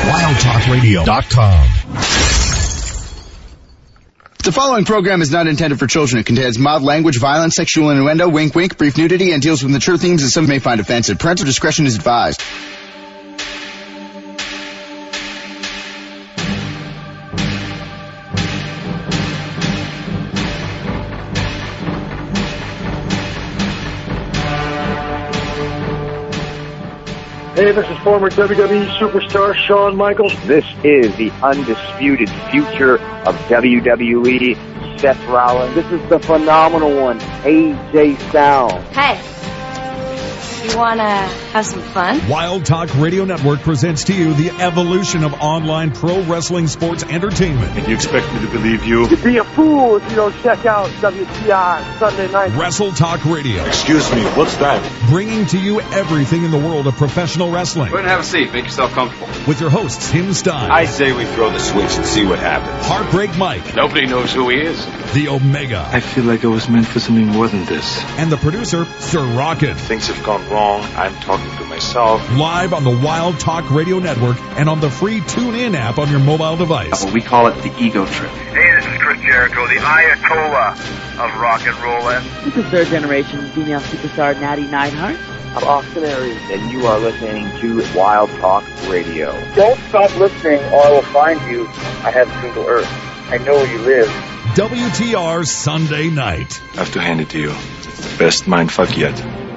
WildTalkRadio.com. The following program is not intended for children. It contains mild language, violence, sexual innuendo, wink wink, brief nudity, and deals with mature themes that some may find offensive. Parental discretion is advised. Hey, this is former WWE superstar Shawn Michaels. This is the undisputed future of WWE, Seth Rollins. This is the phenomenal one, AJ Styles. Hey, you want to have some fun? Wild Talk Radio Network presents to you the evolution of online pro wrestling sports entertainment. And you expect me to believe you? You'd be a fool if you don't check out WTR Sunday night. Wrestle Talk Radio. Excuse me, what's that? Bringing to you everything in the world of professional wrestling. Go ahead and have a seat. Make yourself comfortable. With your hosts, Tim Stein. I say we throw the switch and see what happens. Heartbreak Mike. Nobody knows who he is. The Omega. I feel like I was meant for something more than this. And the producer, Sir Rockin'. Things have gone wrong. I'm talking to myself. Live on the Wild Talk Radio Network and on the free TuneIn app on your mobile device. We call it the ego trip. Hey, this is Chris Jericho, the Ayatollah of rock and roll. This is third generation female superstar Natty Neidhart. I'm Austin Aries, and you are listening to Wild Talk Radio. Don't stop listening or I will find you. I have Google Earth. I know where you live. WTR Sunday Night. I have to hand it to you. It's the best mindfuck yet.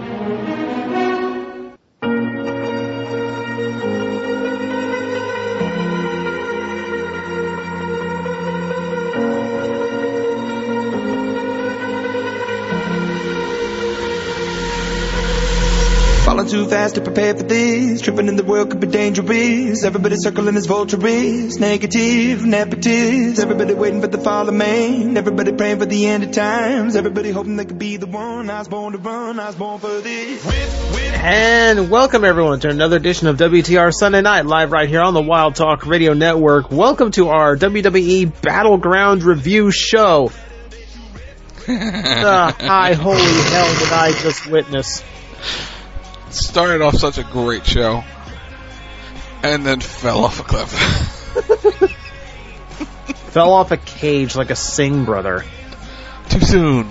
Falling too fast to prepare for this. Tripping in the world could be dangerous. Everybody circling as vultures. Negative, nepotist. Everybody waiting for the fall of man. Everybody praying for the end of times. Everybody hoping they could be the one. I was born to run. I was born for this. And welcome everyone to another edition of WTR Sunday Night, live right here on the Wild Talk Radio Network. Welcome to our WWE Battleground Review Show. High holy hell did I just witness. Started off such a great show and then fell off a cliff. Fell off a cage like a Singh brother. Too soon.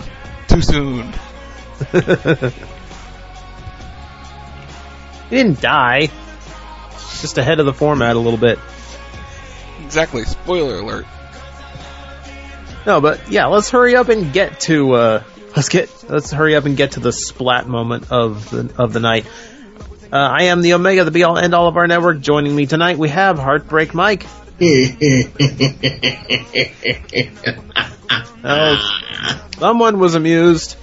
He didn't die. Just ahead of the format a little bit. Exactly. Spoiler alert. No, but yeah, let's hurry up and get to Let's hurry up and get to the splat moment of the night. I am the Omega, the be-all, end-all of our network. Joining me tonight, we have Heartbreak Mike. Oh, someone was amused.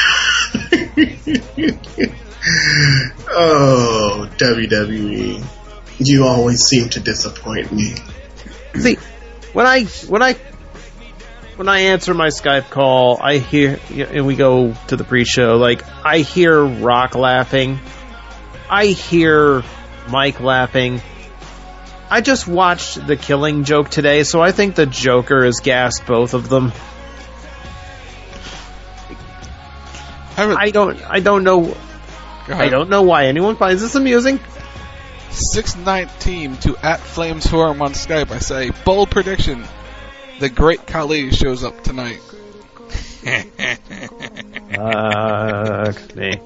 Oh, WWE. You always seem to disappoint me. See, when I answer my Skype call, I hear, and we go to the pre-show, like, I hear Rock laughing. I hear Mike laughing. I just watched The Killing Joke today, so I think the Joker has gassed both of them. I don't know. I don't know why anyone finds this amusing. 619 to @FlamesForum on Skype. I say, bold prediction. The Great Khali shows up tonight. Fuck me.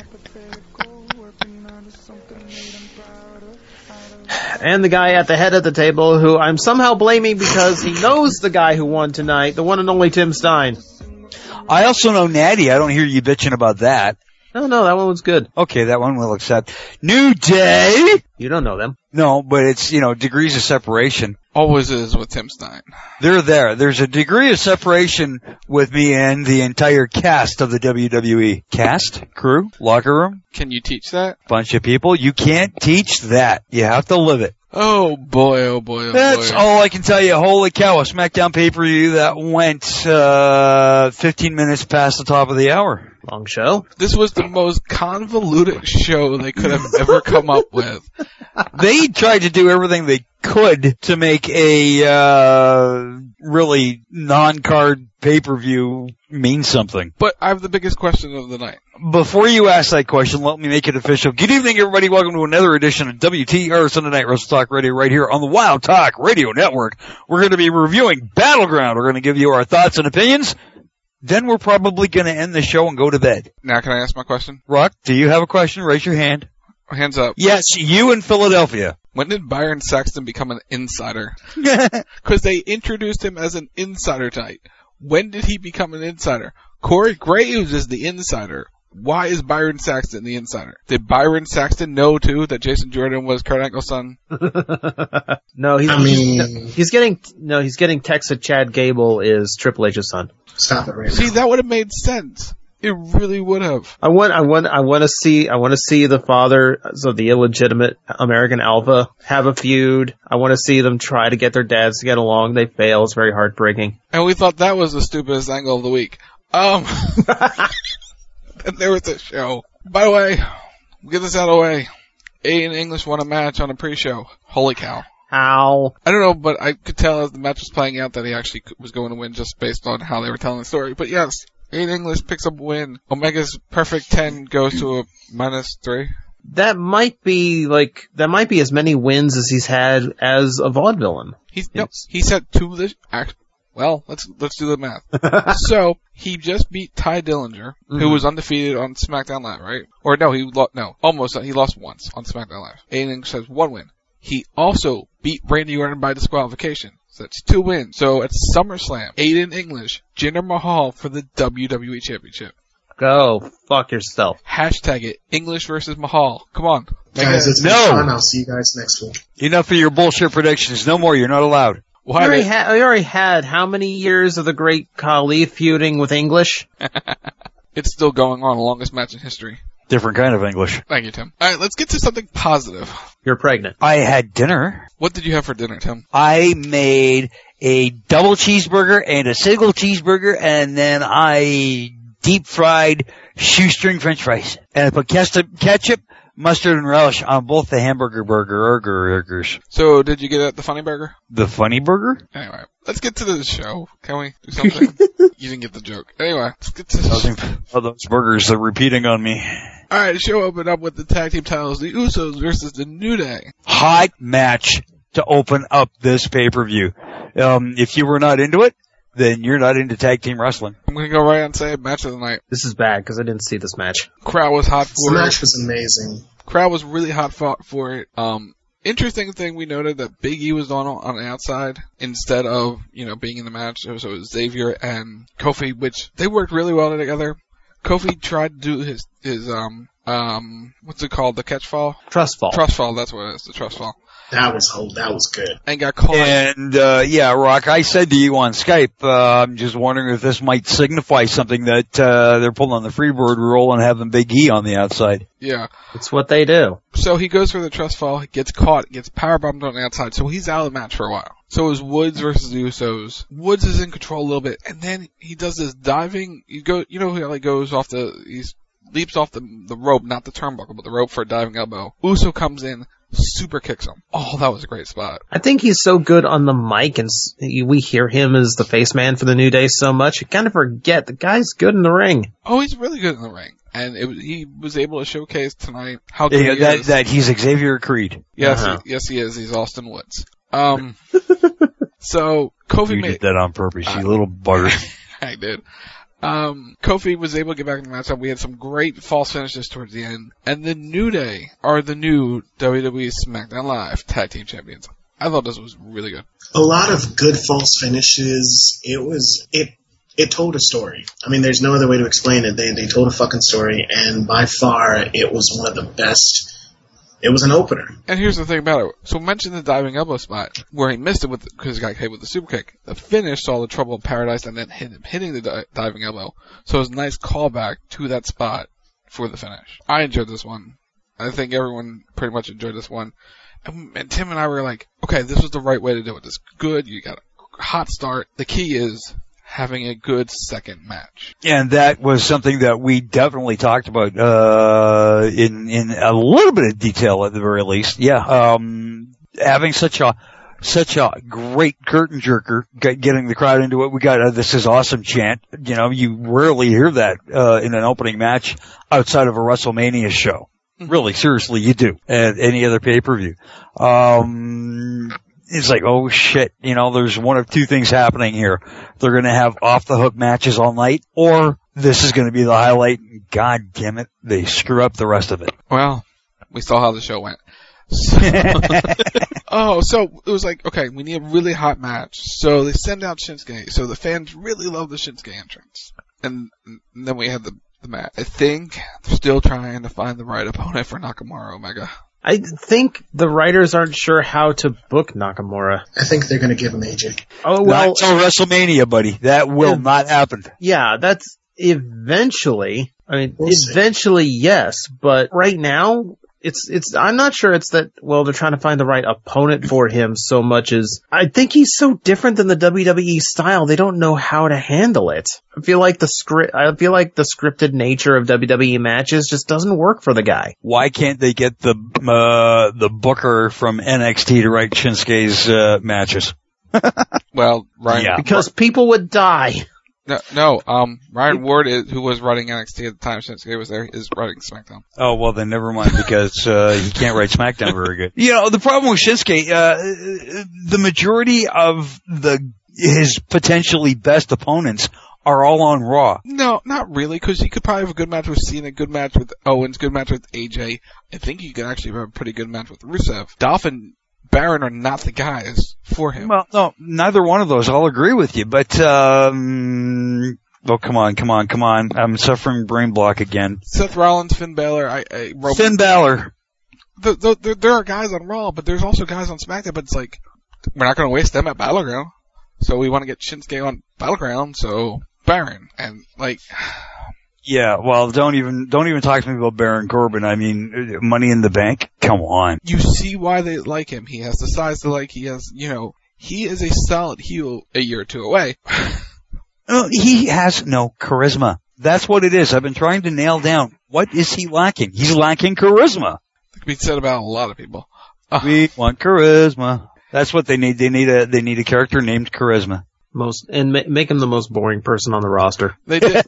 And the guy at the head of the table, who I'm somehow blaming because he knows the guy who won tonight, the one and only Tim Stein. I also know Natty. I don't hear you bitching about that. No, that one was good. Okay, that one we'll accept. New Day! You don't know them. No, but it's, degrees of separation. Always is with Tim Stein. They're there. There's a degree of separation with me and the entire cast of the WWE. Cast? Crew? Locker room? Can you teach that? Bunch of people. You can't teach that. You have to live it. Oh boy, oh boy, oh boy. That's all I can tell you. Holy cow, a SmackDown pay-per-view that went 15 minutes past the top of the hour. Long show. This was the most convoluted show they could have ever come up with. They tried to do everything they could to make a really non-card pay-per-view mean something. But I have the biggest question of the night. Before you ask that question, let me make it official. Good evening, everybody. Welcome to another edition of WTR Sunday Night Wrestle Talk Radio right here on the Wild Talk Radio Network. We're going to be reviewing Battleground. We're going to give you our thoughts and opinions. Then we're probably going to end the show and go to bed. Now can I ask my question? Rock, do you have a question? Raise your hand. Hands up. Yes, you in Philadelphia. When did Byron Saxton become an insider? Because they introduced him as an insider tonight. When did he become an insider? Corey Graves is the insider. Why is Byron Saxton the insider? Did Byron Saxton know too that Jason Jordan was Kurt Angle's son? No, he's getting text that Chad Gable is Triple H's son. Stop it right now. See, that would have made sense. It really would have. I want to see the fathers of the illegitimate American Alpha have a feud. I want to see them try to get their dads to get along. They fail. It's very heartbreaking. And we thought that was the stupidest angle of the week. And there was the show. By the way, we'll get this out of the way. Aiden English won a match on a pre-show. Holy cow. How? I don't know, but I could tell as the match was playing out that he actually was going to win just based on how they were telling the story. But yes, Aiden English picks up a win. Omega's perfect 10 goes to a -3. That might be as many wins as he's had as a vaudevillain. He's had 2 this. Well, let's do the math. So he just beat Ty Dillinger, who was undefeated on SmackDown Live, right? Or no, he lost once on SmackDown Live. Aiden English has 1 win. He also beat Randy Orton by disqualification. So that's 2 wins. So at SummerSlam, Aiden English, Jinder Mahal for the WWE Championship. Go fuck yourself. Hashtag it. English versus Mahal. Come on. Guys, it's been fun. I'll see you guys next week. Enough of your bullshit predictions. No more. You're not allowed. We already had how many years of the great Khali feuding with English? It's still going on. The longest match in history. Different kind of English. Thank you, Tim. Alright, let's get to something positive. You're pregnant. I had dinner. What did you have for dinner, Tim? I made a double cheeseburger and a single cheeseburger, and then I deep fried shoestring french fries. And I put ketchup, mustard, and relish on both the hamburger burgers. So, did you get at the Funny Burger? The Funny Burger? Anyway, let's get to the show. Can we do something? You didn't get the joke. Anyway, let's get to the show. Oh, those burgers are repeating on me. Alright, the show opened up with the tag team titles, the Usos versus the New Day. Hot match to open up this pay-per-view. If you were not into it, then you're not into tag team wrestling. I'm going to go right and say match of the night. This is bad because I didn't see this match. Crowd was hot for it. The match was amazing. Crowd was really hot for it. Interesting thing, we noted that Big E was on the outside instead of, being in the match. So it was Xavier and Kofi, which they worked really well together. Kofi tried to do his what's it called? The catch fall? Trust fall. Trust fall, that's what it is, the trust fall. That was good. And got caught. And, Rock, I said to you on Skype, I'm just wondering if this might signify something that, they're pulling on the Freebird rule and having Big E on the outside. Yeah. It's what they do. So he goes for the trust fall, gets caught, gets powerbombed on the outside, so he's out of the match for a while. So it was Woods versus the Usos. Woods is in control a little bit, and then he does this diving, he goes off he leaps off the rope, not the turnbuckle, but the rope for a diving elbow. Uso comes in, super kicks him. Oh, that was a great spot. I think he's so good on the mic, and we hear him as the face man for the New Day so much, you kind of forget the guy's good in the ring. Oh, he's really good in the ring. And he was able to showcase tonight how good he is. That he's Xavier Creed. Yes, yes he is. He's Austin Woods. So Kofi did that on purpose, you little bugger. I did. Kofi was able to get back in the matchup. We had some great false finishes towards the end. And the New Day are the new WWE SmackDown Live Tag Team Champions. I thought this was really good. A lot of good false finishes. It told a story. I mean, there's no other way to explain it. They told a fucking story, and by far, it was one of the best. It was an opener. And here's the thing about it. So mention the diving elbow spot, where he missed it because he got hit with the super kick. The finish saw the Trouble in Paradise and then hitting the diving elbow. So it was a nice callback to that spot for the finish. I enjoyed this one. I think everyone pretty much enjoyed this one. And Tim and I were like, okay, this was the right way to do it. This is good. You got a hot start. The key is having a good second match. And that was something that we definitely talked about, in a little bit of detail at the very least. Yeah. Having such a great curtain jerker, getting the crowd into it. We got a "This is awesome" chant. You know, you rarely hear that, in an opening match outside of a WrestleMania show. Really, seriously, you do. At any other pay-per-view. It's like, oh shit, you know, there's one of two things happening here. They're gonna have off-the-hook matches all night, or this is gonna be the highlight. God damn it, they screw up the rest of it. Well, we saw how the show went. So, so it was like, okay, we need a really hot match. So they send out Shinsuke. So the fans really love the Shinsuke entrance. And then we had the match. I think they're still trying to find the right opponent for Nakamura Omega. I think the writers aren't sure how to book Nakamura. I think they're going to give him AJ. Oh, well. Not until WrestleMania, buddy. That will not happen. Yeah, that's eventually. I mean, eventually, yes. But right now, I'm not sure it's that, well, they're trying to find the right opponent for him so much as, I think he's so different than the WWE style, they don't know how to handle it. I feel like the scripted nature of WWE matches just doesn't work for the guy. Why can't they get the booker from NXT to write Shinsuke's, matches? Well, Ryan. Yeah. Because people would die. No, Ryan Ward, who was writing NXT at the time Shinsuke was there, is writing SmackDown. Oh, well then never mind, because, he can't write SmackDown very good. You know, the problem with Shinsuke, the majority of his potentially best opponents are all on Raw. No, not really, because you could probably have a good match with Cena, good match with Owens, good match with AJ. I think you could actually have a pretty good match with Rusev. Dolph and Baron are not the guys for him. Well, no, neither one of those. I'll agree with you, but, oh, come on. I'm suffering brain block again. Seth Rollins, Finn Balor, Finn Balor. There are guys on Raw, but there's also guys on SmackDown, but it's like, we're not going to waste them at Battleground. So we want to get Shinsuke on Battleground, so Baron. And like, yeah, well, don't even talk to me about Baron Corbin. I mean, Money in the Bank? Come on. You see why they like him. He has the size to like, he has, you know, he is a solid heel a year or two away. He has no charisma. That's what it is. I've been trying to nail down. What is he lacking? He's lacking charisma. That could be said about a lot of people. We want charisma. That's what they need. They need a character named Charisma. Make him the most boring person on the roster. They did.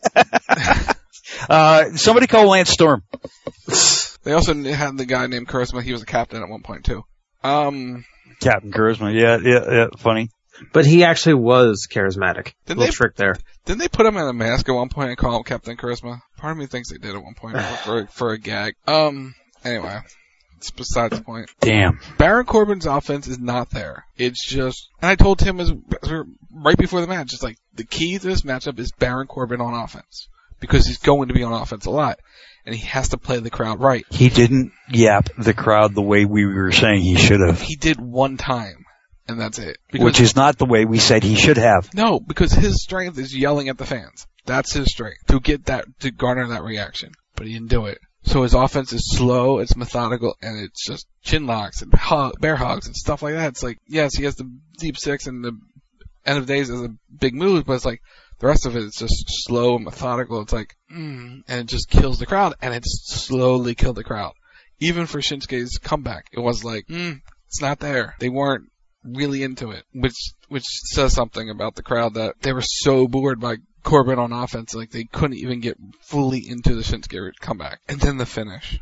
Somebody call Lance Storm. They also had the guy named Charisma. He was a captain at one point too. Captain Charisma. Yeah. Funny. But he actually was charismatic. Trick there. Didn't they put him in a mask at one point and call him Captain Charisma? Part of me thinks they did at one point for a gag. Anyway. It's besides the point. Damn. Baron Corbin's offense is not there. It's just, and I told Tim right before the match, it's like, the key to this matchup is Baron Corbin on offense. Because he's going to be on offense a lot. And he has to play the crowd right. He didn't yap the crowd the way we were saying he should have. He did one time. And that's it. Which is not the way we said he should have. No, because his strength is yelling at the fans. That's his strength. To garner that reaction. But he didn't do it. So his offense is slow, it's methodical, and it's just chin locks and bear hugs and stuff like that. It's like, yes, he has the deep six and the end of days is a big move, but it's like, the rest of it is just slow and methodical. It's like, and it just kills the crowd, and it slowly killed the crowd. Even for Shinsuke's comeback, it was like, it's not there. They weren't really into it, which says something about the crowd that they were so bored by Corbin on offense, like they couldn't even get fully into the Shinsuke comeback. And then the finish.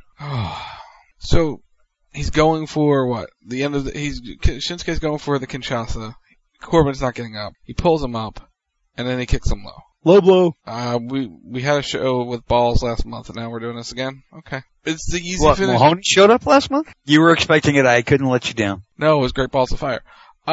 So, he's going for what? Shinsuke's going for the Kinshasa. Corbin's not getting up. He pulls him up, and then he kicks him low. Low blow. We had a show with balls last month, and now we're doing this again? Okay. It's the easy finish. Mahoney showed up last month? You were expecting it, I couldn't let you down. No, it was Great Balls of Fire.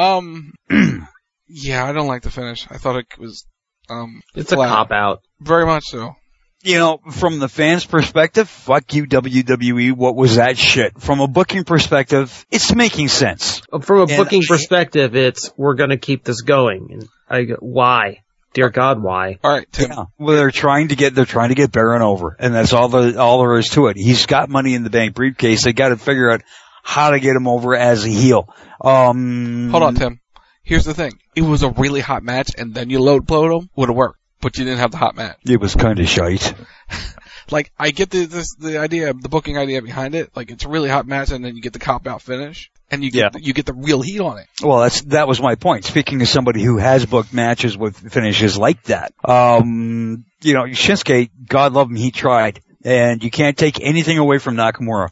Yeah, I don't like the finish. I thought it was, it's flat. A cop-out. Very much so. You know, from the fans' perspective, fuck you, WWE, what was that shit? From a booking perspective, it's making sense. From a booking perspective, it's, we're gonna keep this going. And why? Dear God, why? Alright, Tim. Yeah. Well, they're trying to get Baron over. And that's all there is to it. He's got Money in the Bank briefcase. They gotta figure out how to get him over as a heel. Hold on, Tim. Here's the thing. It was a really hot match, and then you load blow them, would have worked. But you didn't have the hot match. It was kind of shite. Like, I get the idea, the booking idea behind it. Like, it's a really hot match, and then you get the cop-out finish, and you get the real heat on it. Well, that was my point. Speaking of somebody who has booked matches with finishes like that, Shinsuke, God love him, he tried, and you can't take anything away from Nakamura.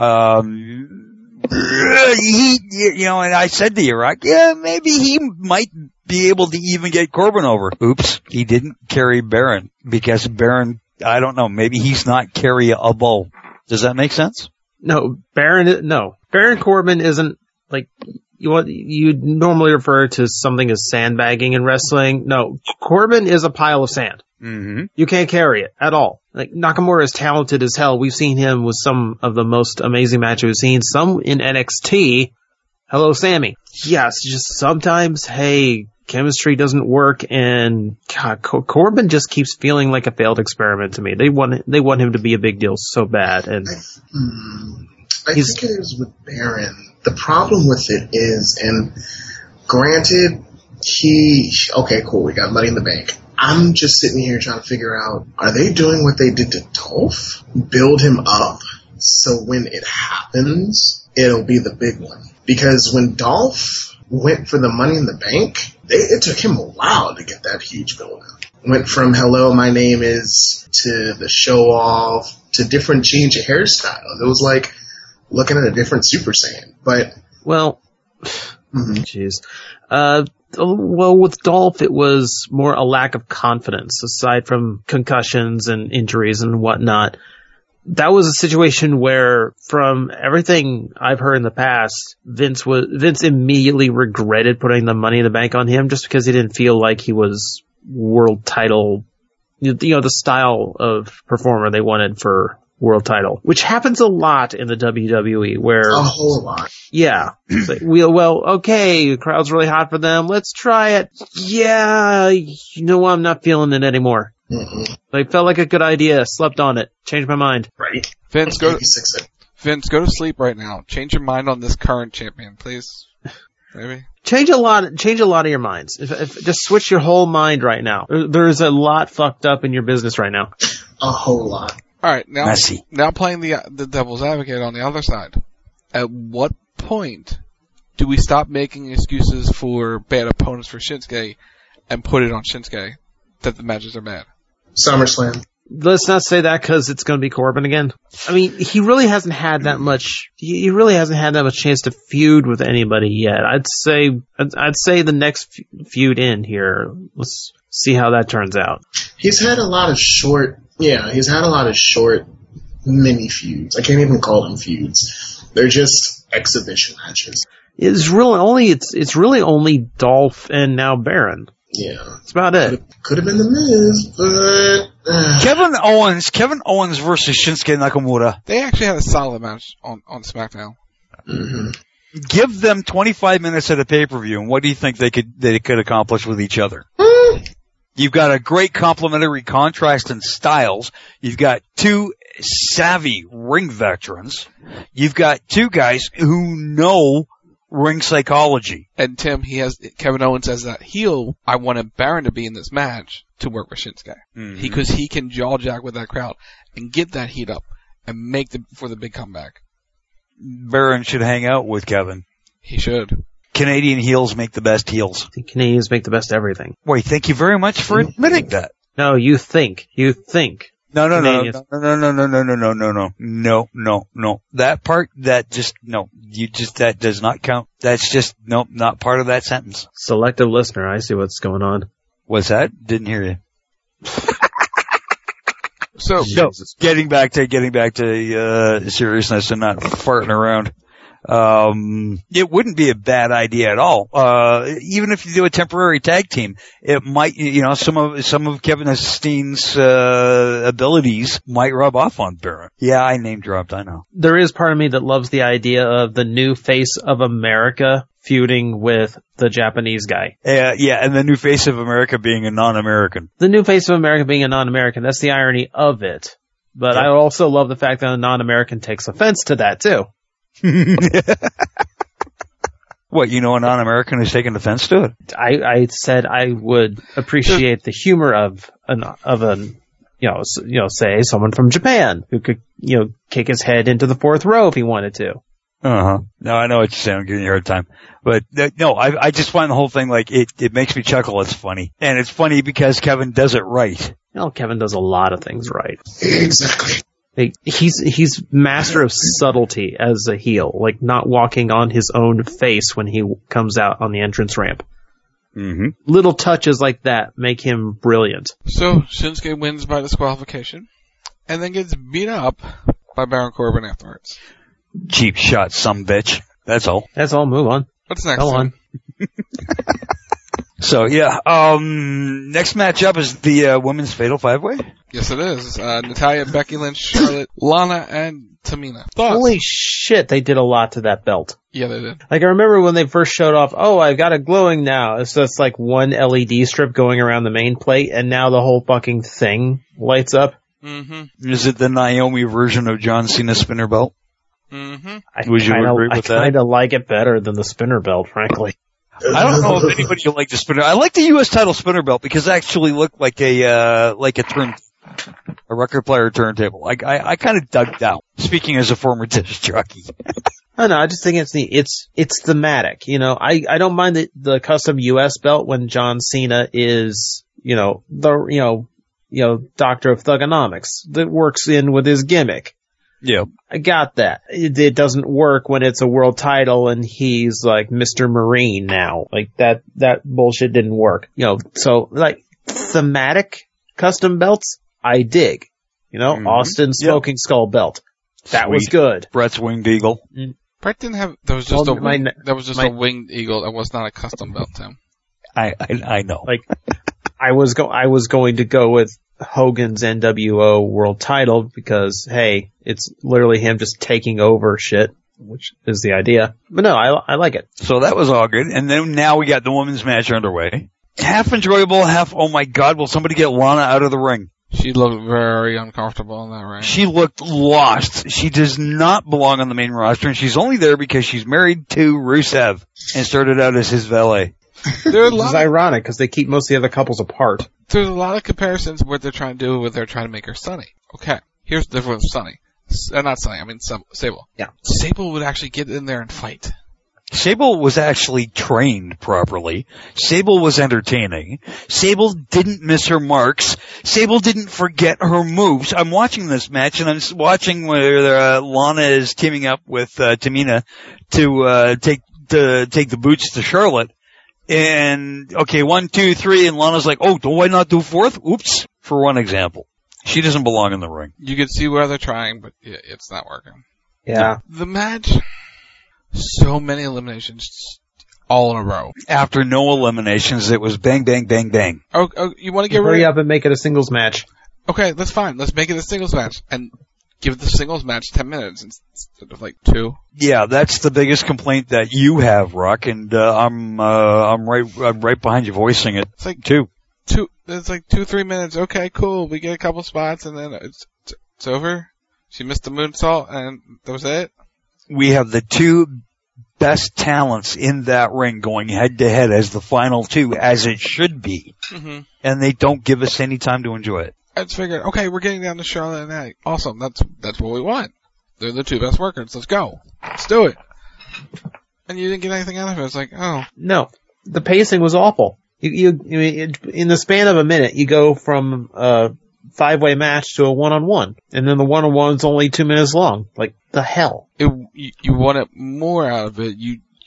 And I said to you, right? Yeah, maybe he might be able to even get Corbin over. Oops, he didn't carry Baron because Baron, I don't know, maybe he's not carryable. Does that make sense? No, Baron Corbin isn't like you normally refer to something as sandbagging in wrestling. No, Corbin is a pile of sand. Mm-hmm. You can't carry it at all. Like, Nakamura is talented as hell. We've seen him with some of the most amazing matches we've seen. Some in NXT. Hello, Sammy. Yes, just sometimes, hey, chemistry doesn't work, and God, Corbin just keeps feeling like a failed experiment to me. They want him to be a big deal so bad, and I think it is with Baron. The problem with it is, and granted, okay, cool, we got Money in the Bank. I'm just sitting here trying to figure out, are they doing what they did to Dolph? Build him up so when it happens, it'll be the big one. Because when Dolph went for the Money in the Bank, it took him a while to get that huge build up. Went from hello, my name is, to the show off, to different change of hairstyles. It was like looking at a different Super Saiyan. But, well, jeez. Well, with Dolph, it was more a lack of confidence, aside from concussions and injuries and whatnot. That was a situation where, from everything I've heard in the past, Vince immediately regretted putting the Money in the Bank on him just because he didn't feel like he was world title, the style of performer they wanted for world title, which happens a lot in the WWE, where a whole lot. Yeah. It's like, okay, the crowd's really hot for them. Let's try it. Yeah, I'm not feeling it anymore. Mm-hmm. Like, felt like a good idea. Slept on it. Changed my mind. Right. Vince, go to sleep right now. Change your mind on this current champion, please. Maybe. Change a lot of your minds. If just switch your whole mind right now. There's a lot fucked up in your business right now. A whole lot. All right, now playing the devil's advocate on the other side. At what point do we stop making excuses for bad opponents for Shinsuke and put it on Shinsuke that the matches are bad? SummerSlam. Let's not say that because it's going to be Corbin again. I mean, he really hasn't had that much. He really hasn't had that much chance to feud with anybody yet. I'd say the next feud in here. Let's see how that turns out. He's had a lot of short mini feuds. I can't even call them feuds. They're just exhibition matches. It's really only Dolph and now Baron. Yeah. That's about it. Could have been The Miz, but... Kevin Owens versus Shinsuke Nakamura. They actually had a solid match on SmackDown. Mm-hmm. Give them 25 minutes at a pay-per-view, and what do you think they could accomplish with each other? You've got a great complementary contrast in styles. You've got two savvy ring veterans. You've got two guys who know ring psychology. And Tim, Kevin Owens as that heel. I wanted Baron to be in this match to work with Shinsuke. Mm-hmm. Because he can jaw jack with that crowd and get that heat up and make for the big comeback. Baron should hang out with Kevin. He should. Canadian heels make the best heels. I think Canadians make the best everything. Wait, thank you very much for admitting that. No, you think. No. That part, that does not count. That's just, not part of that sentence. Selective listener, I see what's going on. What's that? Didn't hear you. So, getting back to seriousness and not farting around. It wouldn't be a bad idea at all. Even if you do a temporary tag team, it might, some of Kevin Steen's, abilities might rub off on Baron. Yeah, I name dropped, I know. There is part of me that loves the idea of the new face of America feuding with the Japanese guy. Yeah, and the new face of America being a non-American. The new face of America being a non-American, that's the irony of it. But I also love the fact that a non-American takes offense to that too. What, a non-American who's taken offense to it? I said I would appreciate the humor of say someone from Japan who could, kick his head into the fourth row if he wanted to. Uh-huh. No, I know what you're saying. I'm giving you a hard time. But, no, I just find the whole thing, it makes me chuckle. It's funny. And it's funny because Kevin does it right. Kevin does a lot of things right. Exactly. He's master of subtlety as a heel, not walking on his own face when he comes out on the entrance ramp. Mm-hmm. Little touches like that make him brilliant. So Shinsuke wins by disqualification, and then gets beat up by Baron Corbin afterwards. Cheap shot, some bitch. That's all. That's all. Move on. What's next? Go on. So yeah, next matchup is the women's Fatal 5-Way. Yes, it is. Natalya, Becky Lynch, Charlotte, Lana, and Tamina. Thoughts? Holy shit, they did a lot to that belt. Yeah, they did. I remember when they first showed off, I've got it glowing now. It's just one LED strip going around the main plate, and now the whole fucking thing lights up. Mm-hmm. Is it the Naomi version of John Cena's spinner belt? Mm-hmm. Would you agree with that? I kind of like it better than the spinner belt, frankly. I don't know if anybody will like the spinner. I like the U.S. title spinner belt because it actually looked like a record player turntable. I kind of dug that. Speaking as a former disc jockey. I know. I just think it's neat. It's thematic. I don't mind the custom U.S. belt when John Cena is, the Doctor of Thugonomics that works in with his gimmick. Yeah. I got that. It doesn't work when it's a world title and he's Mr. Marine now. That bullshit didn't work. So thematic custom belts, I dig. Austin Smoking Skull belt. That was good. Brett's Winged Eagle. Brett didn't have, that was just a winged eagle. That was not a custom belt, Tim. I know. I was going to go with Hogan's NWO world title because, hey, it's literally him just taking over shit, which is the idea. But no, I like it. So that was all good. And then now we got the women's match underway. Half enjoyable, half, oh my God, will somebody get Lana out of the ring? She looked very uncomfortable in that ring. She looked lost. She does not belong on the main roster, and she's only there because she's married to Rusev and started out as his valet. This is ironic because they keep most of the other couples apart. There's a lot of comparisons to what they're trying to do with they're trying to make her Sunny. Okay, here's the difference with Sunny. Not Sunny, I mean Sable. Yeah. Sable would actually get in there and fight. Sable was actually trained properly. Sable was entertaining. Sable didn't miss her marks. Sable didn't forget her moves. I'm watching this match, and I'm watching where Lana is teaming up with Tamina to take the boots to Charlotte. And, okay, 1, 2, 3, and Lana's like, do I not do fourth? Oops, for one example. She doesn't belong in the ring. You can see where they're trying, but it's not working. Yeah. The match, so many eliminations all in a row. After no eliminations, it was bang, bang, bang, bang. Oh, you want to get Hurry up and make it a singles match. Okay, that's fine. Let's make it a singles match. And give the singles match 10 minutes instead of 2. Yeah, that's the biggest complaint that you have, Rock, and I'm right behind you voicing it. It's 2. It's 2-3 minutes. Okay, cool. We get a couple spots and then it's over. She missed the moonsault and that was it. We have the 2 best talents in that ring going head to head as the final 2, as it should be. Mm-hmm. And they don't give us any time to enjoy it. I just figured, okay, we're getting down to Charlotte and Natty. Awesome. That's what we want. They're the 2 best workers. Let's go. Let's do it. And you didn't get anything out of it. It's No. The pacing was awful. You in the span of a minute, you go from a 5-way match to a 1-on-1. And then the 1-on-one's only 2 minutes long. The hell? You wanted more out of it.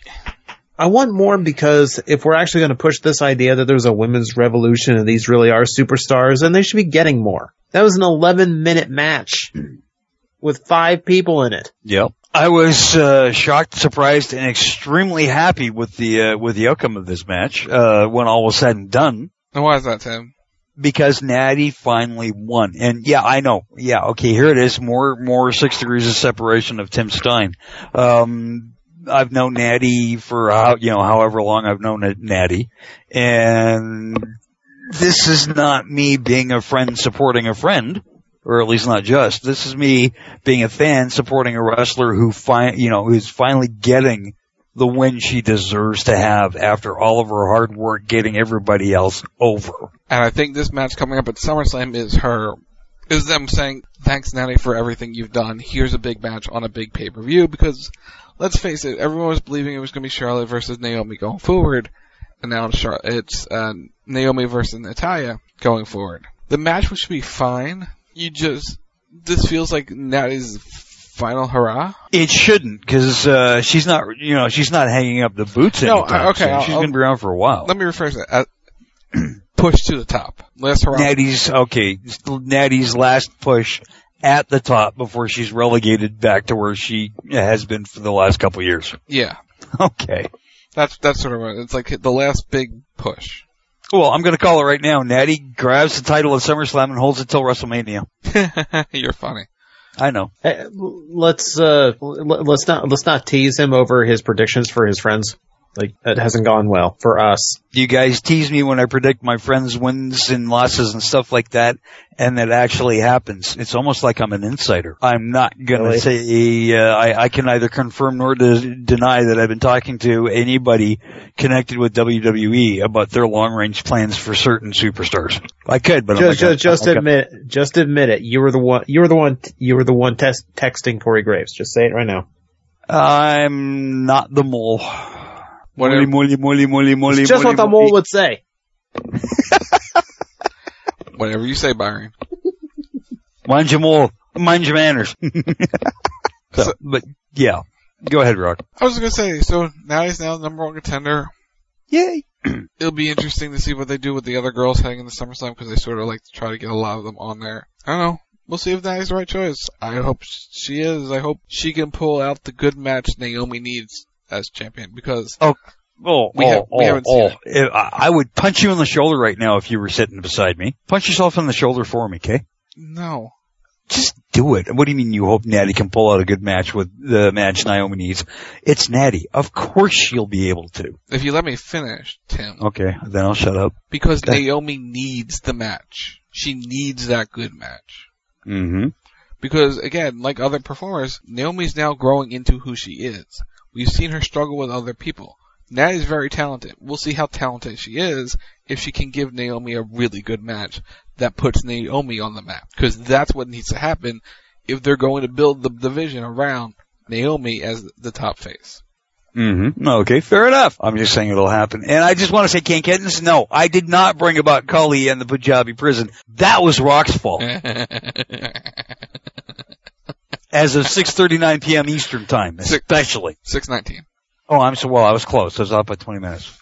I want more because if we're actually going to push this idea that there's a women's revolution and these really are superstars, then they should be getting more. That was an 11-minute match with 5 people in it. Yep. I was shocked, surprised, and extremely happy with the outcome of this match when all was said and done. And why is that, Tim? Because Natty finally won. And yeah, I know. Yeah, okay, here it is. More 6 degrees of separation of Tim Stein. I've known Natty for however long I've known Natty, and this is not me being a friend supporting a friend, or at least not just. This is me being a fan supporting a wrestler who's finally getting the win she deserves to have after all of her hard work getting everybody else over. And I think this match coming up at SummerSlam is them saying, thanks, Natty, for everything you've done. Here's a big match on a big pay-per-view, because let's face it, everyone was believing it was going to be Charlotte versus Naomi going forward, and now it's Naomi versus Natalya going forward. The match should be fine. This feels like Natty's final hurrah. It shouldn't, because she's not hanging up the boots anytime soon. She's going to be around for a while. Let me rephrase that. Push to the top. Last hurrah. Natty's last push at the top before she's relegated back to where she has been for the last couple of years. Yeah. Okay. That's sort of it's like the last big push. Well, I'm going to call it right now. Natty grabs the title at SummerSlam and holds it till WrestleMania. You're funny. I know. Hey, let's not tease him over his predictions for his friends. Like, it hasn't gone well for us. You guys tease me when I predict my friends' wins and losses and stuff like that, and that actually happens. It's almost like I'm an insider. I'm not going to say, I can neither confirm nor deny that I've been talking to anybody connected with WWE about their long-range plans for certain superstars. I could, but just admit it. You were the one texting Corey Graves. Just say it right now. I'm not the mole. Whatever. It's just what the mole would say. Whatever you say, Byron. Mind your mole. Mind your manners. But yeah, go ahead, Rock. I was going to say, so Natty's now the number one contender. Yay. It'll be interesting to see what they do with the other girls heading into SummerSlam, because they sort of like to try to get a lot of them on there. I don't know. We'll see if Natty's the right choice. I hope she is. I hope she can pull out the good match Naomi needs as champion, because we haven't seen it. I would punch you in the shoulder right now if you were sitting beside me. Punch yourself in the shoulder for me, okay? No. Just do it. What do you mean you hope Natty can pull out a good match with the match Naomi needs? It's Natty. Of course she'll be able to. If you let me finish, Tim. Okay, then I'll shut up. Because Naomi needs the match. She needs that good match. Mm-hmm. Because, again, like other performers, Naomi's now growing into who she is. We've seen her struggle with other people. Natty's very talented. We'll see how talented she is if she can give Naomi a really good match that puts Naomi on the map. Because that's what needs to happen if they're going to build the division around Naomi as the top face. Mm-hmm. Okay, fair enough. I'm just saying it'll happen. And I just want to say, Ken Kittens, no, I did not bring about Kali and the Punjabi prison. That was Rock's fault. As of 6:39 p.m. Eastern time, especially. 6:19. Oh, I was close. I was off by 20 minutes.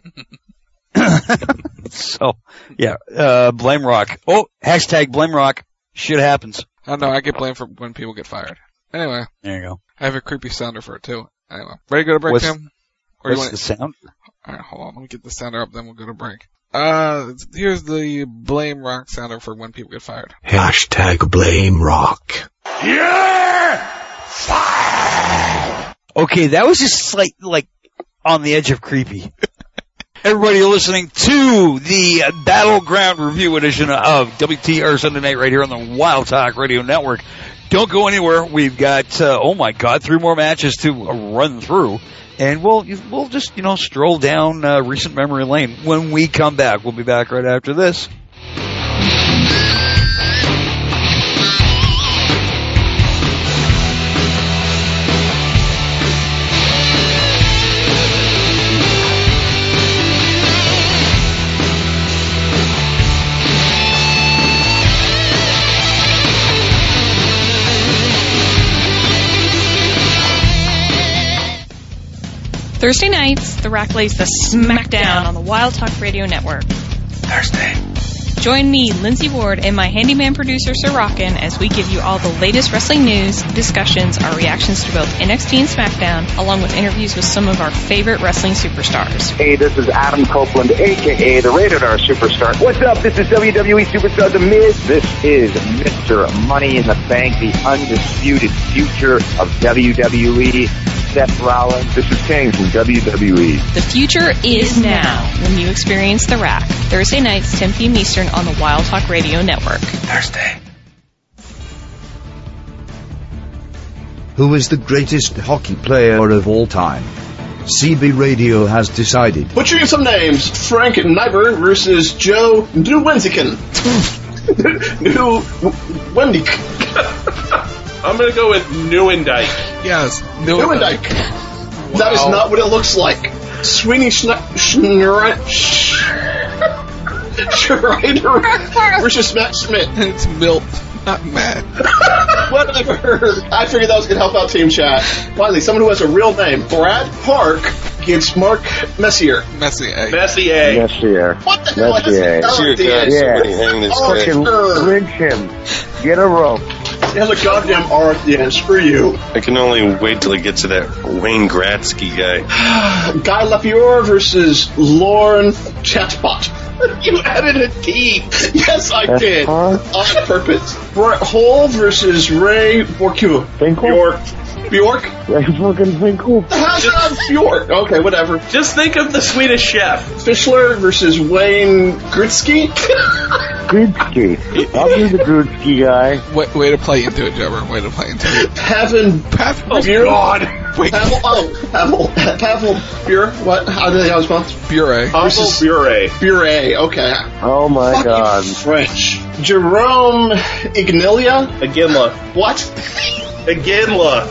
So, yeah, blame Rock. Oh, hashtag blame Rock. Shit happens. Oh no, I get blamed for when people get fired. Anyway. There you go. I have a creepy sounder for it too. Anyway. Ready to go to break, Tim? What's the sound? Alright, hold on. Let me get the sounder up, then we'll go to break. Here's the blame Rock sounder for when people get fired. Hashtag blame Rock. Yeah! Fire! Okay, that was just like on the edge of creepy. Everybody listening to the Battleground Review edition of WTR Sunday Night right here on the Wild Talk Radio Network. Don't go anywhere. We've got, 3 more matches to run through. And we'll just, stroll down recent memory lane when we come back. We'll be back right after this. Thursday nights, The Rack lays the smackdown on the Wild Talk Radio Network. Thursday. Join me, Lindsay Ward, and my handyman producer, Sir Rockin', as we give you all the latest wrestling news, discussions, our reactions to both NXT and SmackDown, along with interviews with some of our favorite wrestling superstars. Hey, this is Adam Copeland, a.k.a. the Rated R Superstar. What's up? This is WWE Superstar The Miz. This is Mr. Money in the Bank, the undisputed future of WWE. Seth Rollins. This is Kane from WWE. The future is now when you experience The Rack. Thursday nights, 10 p.m. Eastern on the Wild Talk Radio Network. Thursday. Who is the greatest hockey player of all time? CB Radio has decided. Butchering some names. Frank Nyberg versus Joe Newwendiken. Newwendik. I'm going to go with Newendike. Yes, Newendike. Wow. That is not what it looks like. Sweeney Schreider versus Matt Schmidt. It's Milt, not Matt. Whatever. I figured that was going to help out Team Chat. Finally, someone who has a real name. Brad Park against Mark Messier. Messier. What the hell? Fucking lynch him. Get a rope. He has a goddamn R at the end. Screw you. I can only wait till he gets to that Wayne Gretzky guy. Guy Lafiore versus Lauren Chatbot. You added a T. Yes, I did. On purpose. Brett Hull versus Ray Borku. Bjork? Ray fucking Finkel. How's that Bjork? Okay, whatever. Just think of the Swedish Chef. Fischler versus Wayne Gretzky. Gretzky. I'll be the Gretzky guy. Way to play into it, Jobber. Way to play into it. Pavel. Oh, God. Wait. Pavel Bure. What? How do they always spell it? Bure. Pavel Bure. Bure, okay. Oh, my Fucking God. French. Jerome Ignilla? Aginla. What? Aginla.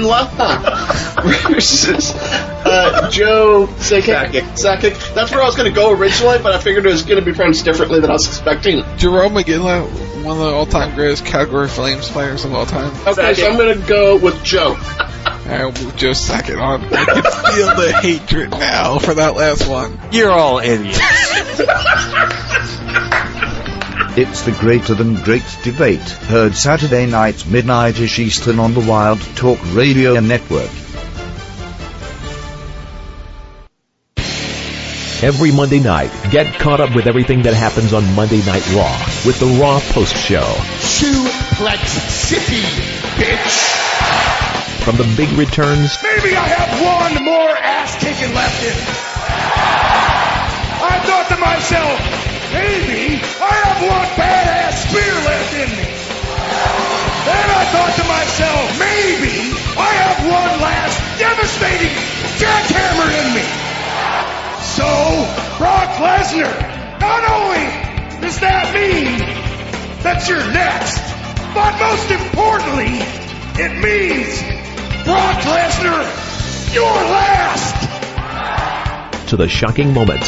Versus Joe Sakic. That's where I was going to go originally, but I figured it was going to be pronounced differently than I was expecting. Jerome McGinley, one of the all-time greatest Calgary Flames players of all time. Okay, so I'm going to go with Joe. I'll move Joe Sakic on. I can feel the hatred now for that last one. You're all idiots. It's the Greater Than Great Debate, heard Saturday nights, midnight-ish Eastern on the Wild Talk Radio Network. Every Monday night, get caught up with everything that happens on Monday Night Raw with the Raw Post Show. Suplex City, bitch! From the big returns... Maybe I have one more ass-kicking left in me. I thought to myself... Maybe I have one badass spear left in me. Then I thought to myself, maybe I have one last devastating jackhammer in me. So, Brock Lesnar, not only does that mean that you're next, but most importantly, it means, Brock Lesnar, you're last. To the shocking moment.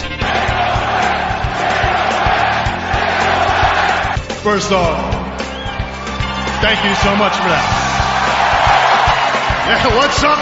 First off, thank you so much for that. Yeah, what's up,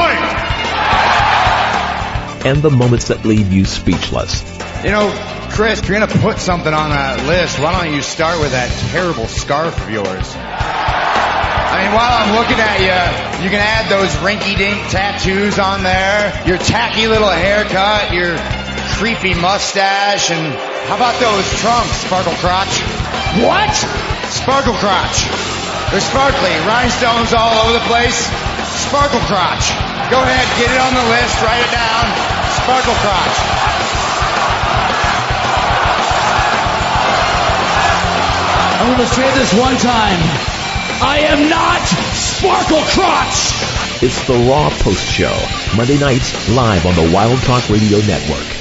Detroit? And the moments that leave you speechless. You know, Chris, if you're going to put something on that list, why don't you start with that terrible scarf of yours? I mean, while I'm looking at you, you can add those rinky-dink tattoos on there, your tacky little haircut, your creepy mustache, and how about those trunks, Sparkle Crotch? What? Sparkle Crotch. They're sparkly. Rhinestones all over the place. Sparkle Crotch. Go ahead, get it on the list. Write it down. Sparkle Crotch. I'm going to say this one time. I am not Sparkle Crotch. It's the Raw Post Show. Monday nights, live on the Wild Talk Radio Network.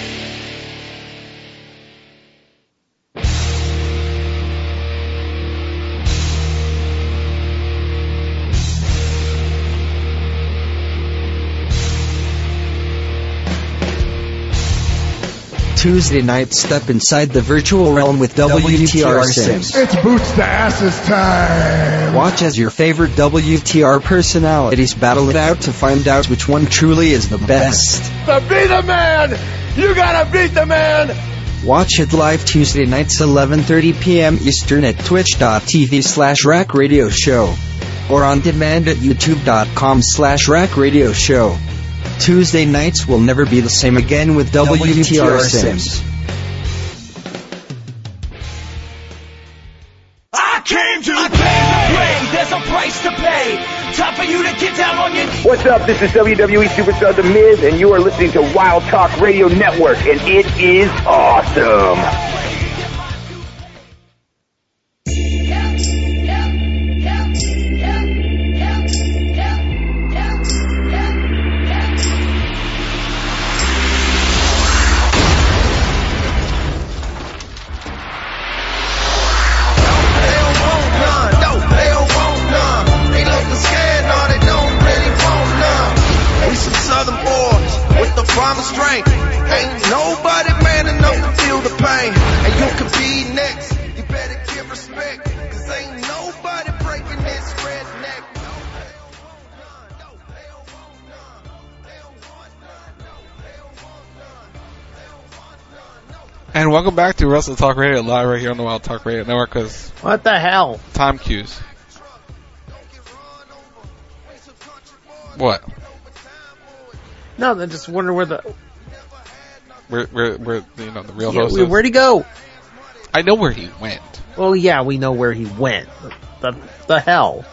Tuesday night, step inside the virtual realm with WTR Sims. It's Boots to Asses time. Watch as your favorite WTR personalities battle it out to find out which one truly is the best. To be the man, you gotta beat the man. Watch it live Tuesday nights 11:30 p.m. Eastern at twitch.tv/Rack Radio Show or on demand at youtube.com/Rack Radio Show. Tuesday nights will never be the same again with WTR Sims. I came to play. There's a price to pay. Time for you to get down on your knees. What's up? This is WWE Superstar The Miz, and you are listening to Wild Talk Radio Network, and it is awesome. Ain't nobody man enough to feel the pain. And you could be next. You better give respect. Cause ain't nobody breaking this redneck. And welcome back to Wrestle Talk Radio live right here on the Wild Talk Radio Network. Cause what the hell? Time cues. What? No, I just wonder where the the real host is. Where'd he go? I know where he went. Well, yeah, we know where he went. The hell?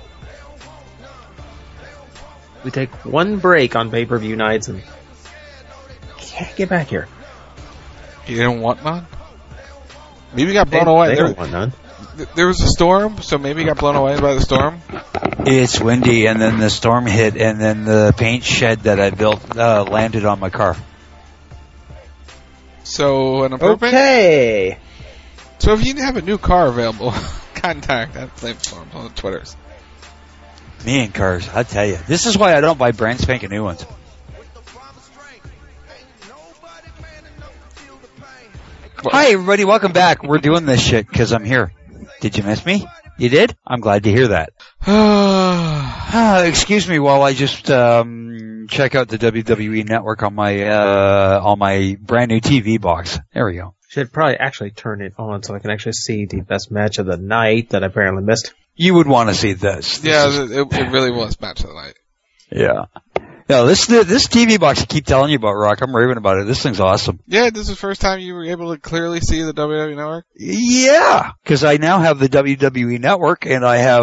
We take one break on pay-per-view nights and can't get back here. He didn't want none? Maybe he got blown away. They don't want none. There was a storm, so maybe he got blown away by the storm. It's windy, and then the storm hit, and then the paint shed that I built landed on my car. So, an improvement? Okay. So if you have a new car available, contact at Flamestorm on the Twitters. Me and cars, I tell you. This is why I don't buy brand spanking new ones. Hi, everybody. Welcome back. We're doing this shit because I'm here. Did you miss me? You did? I'm glad to hear that. Excuse me while I just check out the WWE Network on my brand new TV box. There we go. Should probably actually turn it on so I can actually see the best match of the night that I apparently missed. You would want to see this. It really was match of the night. Yeah. Yeah, this TV box I keep telling you about, Rock. I'm raving about it. This thing's awesome. Yeah, this is the first time you were able to clearly see the WWE Network? Yeah, because I now have the WWE Network, and I have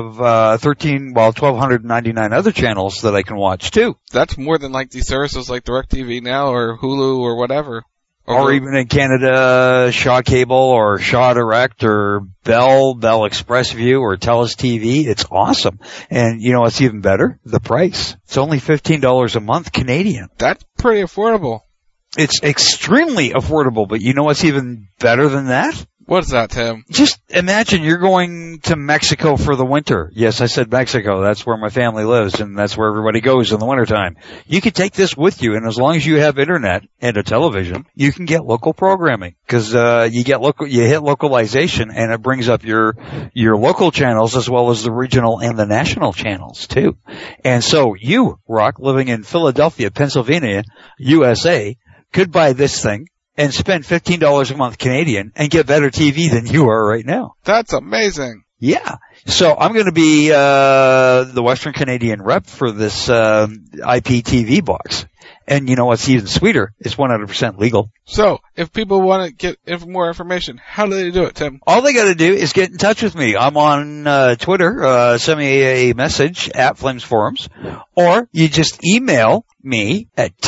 1,299 other channels that I can watch, too. That's more than like these services like DirecTV Now or Hulu or whatever. Or even in Canada, Shaw Cable or Shaw Direct or Bell Express View or Telus TV. It's awesome. And you know what's even better? The price. It's only $15 a month Canadian. That's pretty affordable. It's extremely affordable, but you know what's even better than that? What's that, Tim? Just imagine you're going to Mexico for the winter. Yes, I said Mexico. That's where my family lives, and that's where everybody goes in the wintertime. You can take this with you, and as long as you have internet and a television, you can get local programming. Because you hit localization, and it brings up your local channels as well as the regional and the national channels, too. And so you, Rock, living in Philadelphia, Pennsylvania, USA, could buy this thing and spend $15 a month Canadian and get better TV than you are right now. That's amazing. Yeah. So I'm going to be the Western Canadian rep for this IPTV box. And you know what's even sweeter? It's 100% legal. So, if people want to get more information, how do they do it, Tim? All they got to do is get in touch with me. I'm on Twitter. Send me a message at Flames Forums. Or you just email me at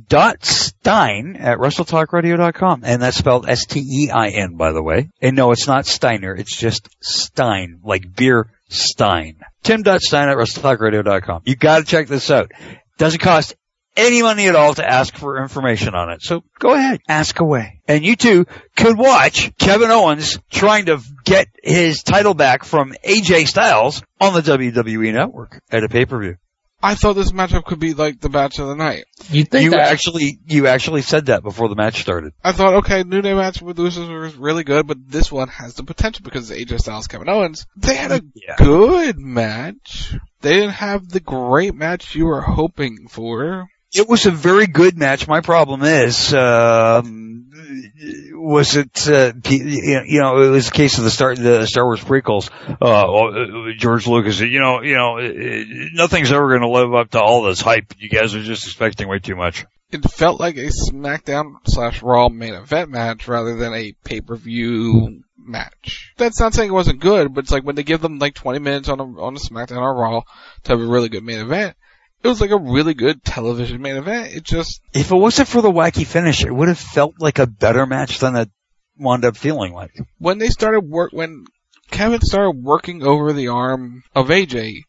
tim.stein@WrestleTalkRadio.com. And that's spelled S-T-E-I-N, by the way. And no, it's not Steiner. It's just Stein, like beer Stein. tim.stein@WrestleTalkRadio.com. You got to check this out. Doesn't cost any money at all to ask for information on it. So go ahead, ask away. And you too could watch Kevin Owens trying to get his title back from AJ Styles on the WWE Network at a pay-per-view. I thought this matchup could be like the match of the night. You actually said that before the match started. I thought, okay, New Day match with Usos was really good, but this one has the potential because of AJ Styles, Kevin Owens. They had a good match. They didn't have the great match you were hoping for. It was a very good match. My problem is, it was a case of the Star Wars prequels. George Lucas said, nothing's ever going to live up to all this hype. You guys are just expecting way too much. It felt like a SmackDown/Raw main event match rather than a pay-per-view match. That's not saying it wasn't good, but it's like when they give them like 20 minutes on a SmackDown or Raw to have a really good main event, it was like a really good television main event. If it wasn't for the wacky finish, it would have felt like a better match than it wound up feeling like. When Kevin started working over the arm of AJ,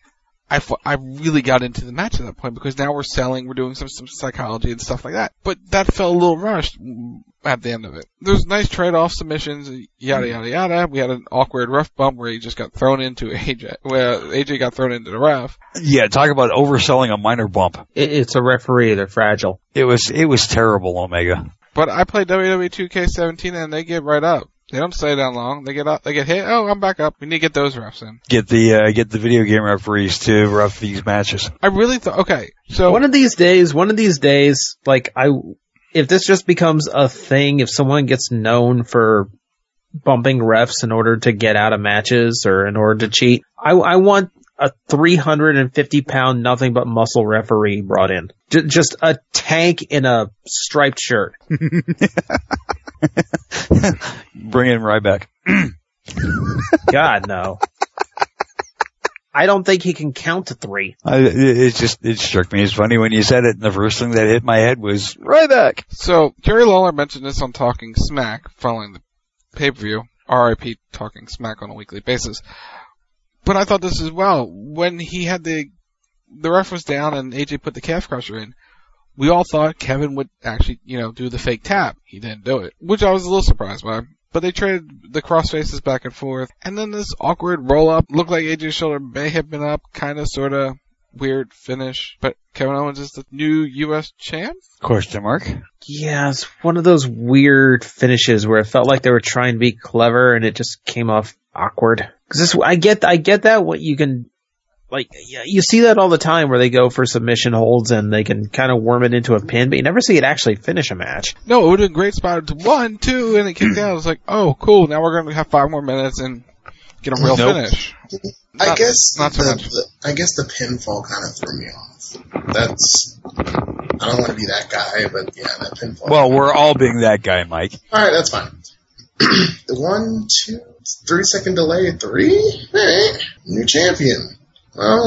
I really got into the match at that point because now we're selling, we're doing some psychology and stuff like that. But that felt a little rushed at the end of it. There's nice trade-off submissions, yada yada yada. We had an awkward ref bump where he just got thrown into AJ. Well, AJ got thrown into the ref. Yeah, talk about overselling a minor bump. It's a referee. They're fragile. It was terrible, Omega. But I play WWE 2K17 and they get right up. They don't stay down long. They get up. They get hit. Oh, I'm back up. We need to get those refs in. Get the video game referees to ref these matches. I really thought. Okay, so one of these days, like if this just becomes a thing, if someone gets known for bumping refs in order to get out of matches or in order to cheat, I want a 350-pound nothing but muscle referee brought in. Just a tank in a striped shirt. Bring in Ryback. God, no. I don't think he can count to 3. It struck me as funny when you said it, and the first thing that hit my head was Ryback. So, Jerry Lawler mentioned this on Talking Smack following the pay-per-view. RIP Talking Smack on a weekly basis. But I thought this as well. When he had the ref was down and AJ put the calf crusher in, we all thought Kevin would actually, do the fake tap. He didn't do it, which I was a little surprised by. But they traded the cross faces back and forth. And then this awkward roll-up looked like AJ's shoulder may have been up, kind of, sort of weird finish. But Kevin Owens is the new U.S. champ? Question mark. Yeah, it's one of those weird finishes where it felt like they were trying to be clever and it just came off awkward. Because I get that, what you can... Like, you see that all the time where they go for submission holds and they can kind of worm it into a pin, but you never see it actually finish a match. No, it would have been a great spot to 1, 2, and it kicked out. It was like, oh, cool, now we're going to have 5 more minutes and get a real finish. I guess the pinfall kind of threw me off. I don't want to be that guy, but yeah, that pinfall. Well, we're all being that guy, Mike. Alright, that's fine. 1, 2, 3-second delay, 3? Alright, new champion. Well,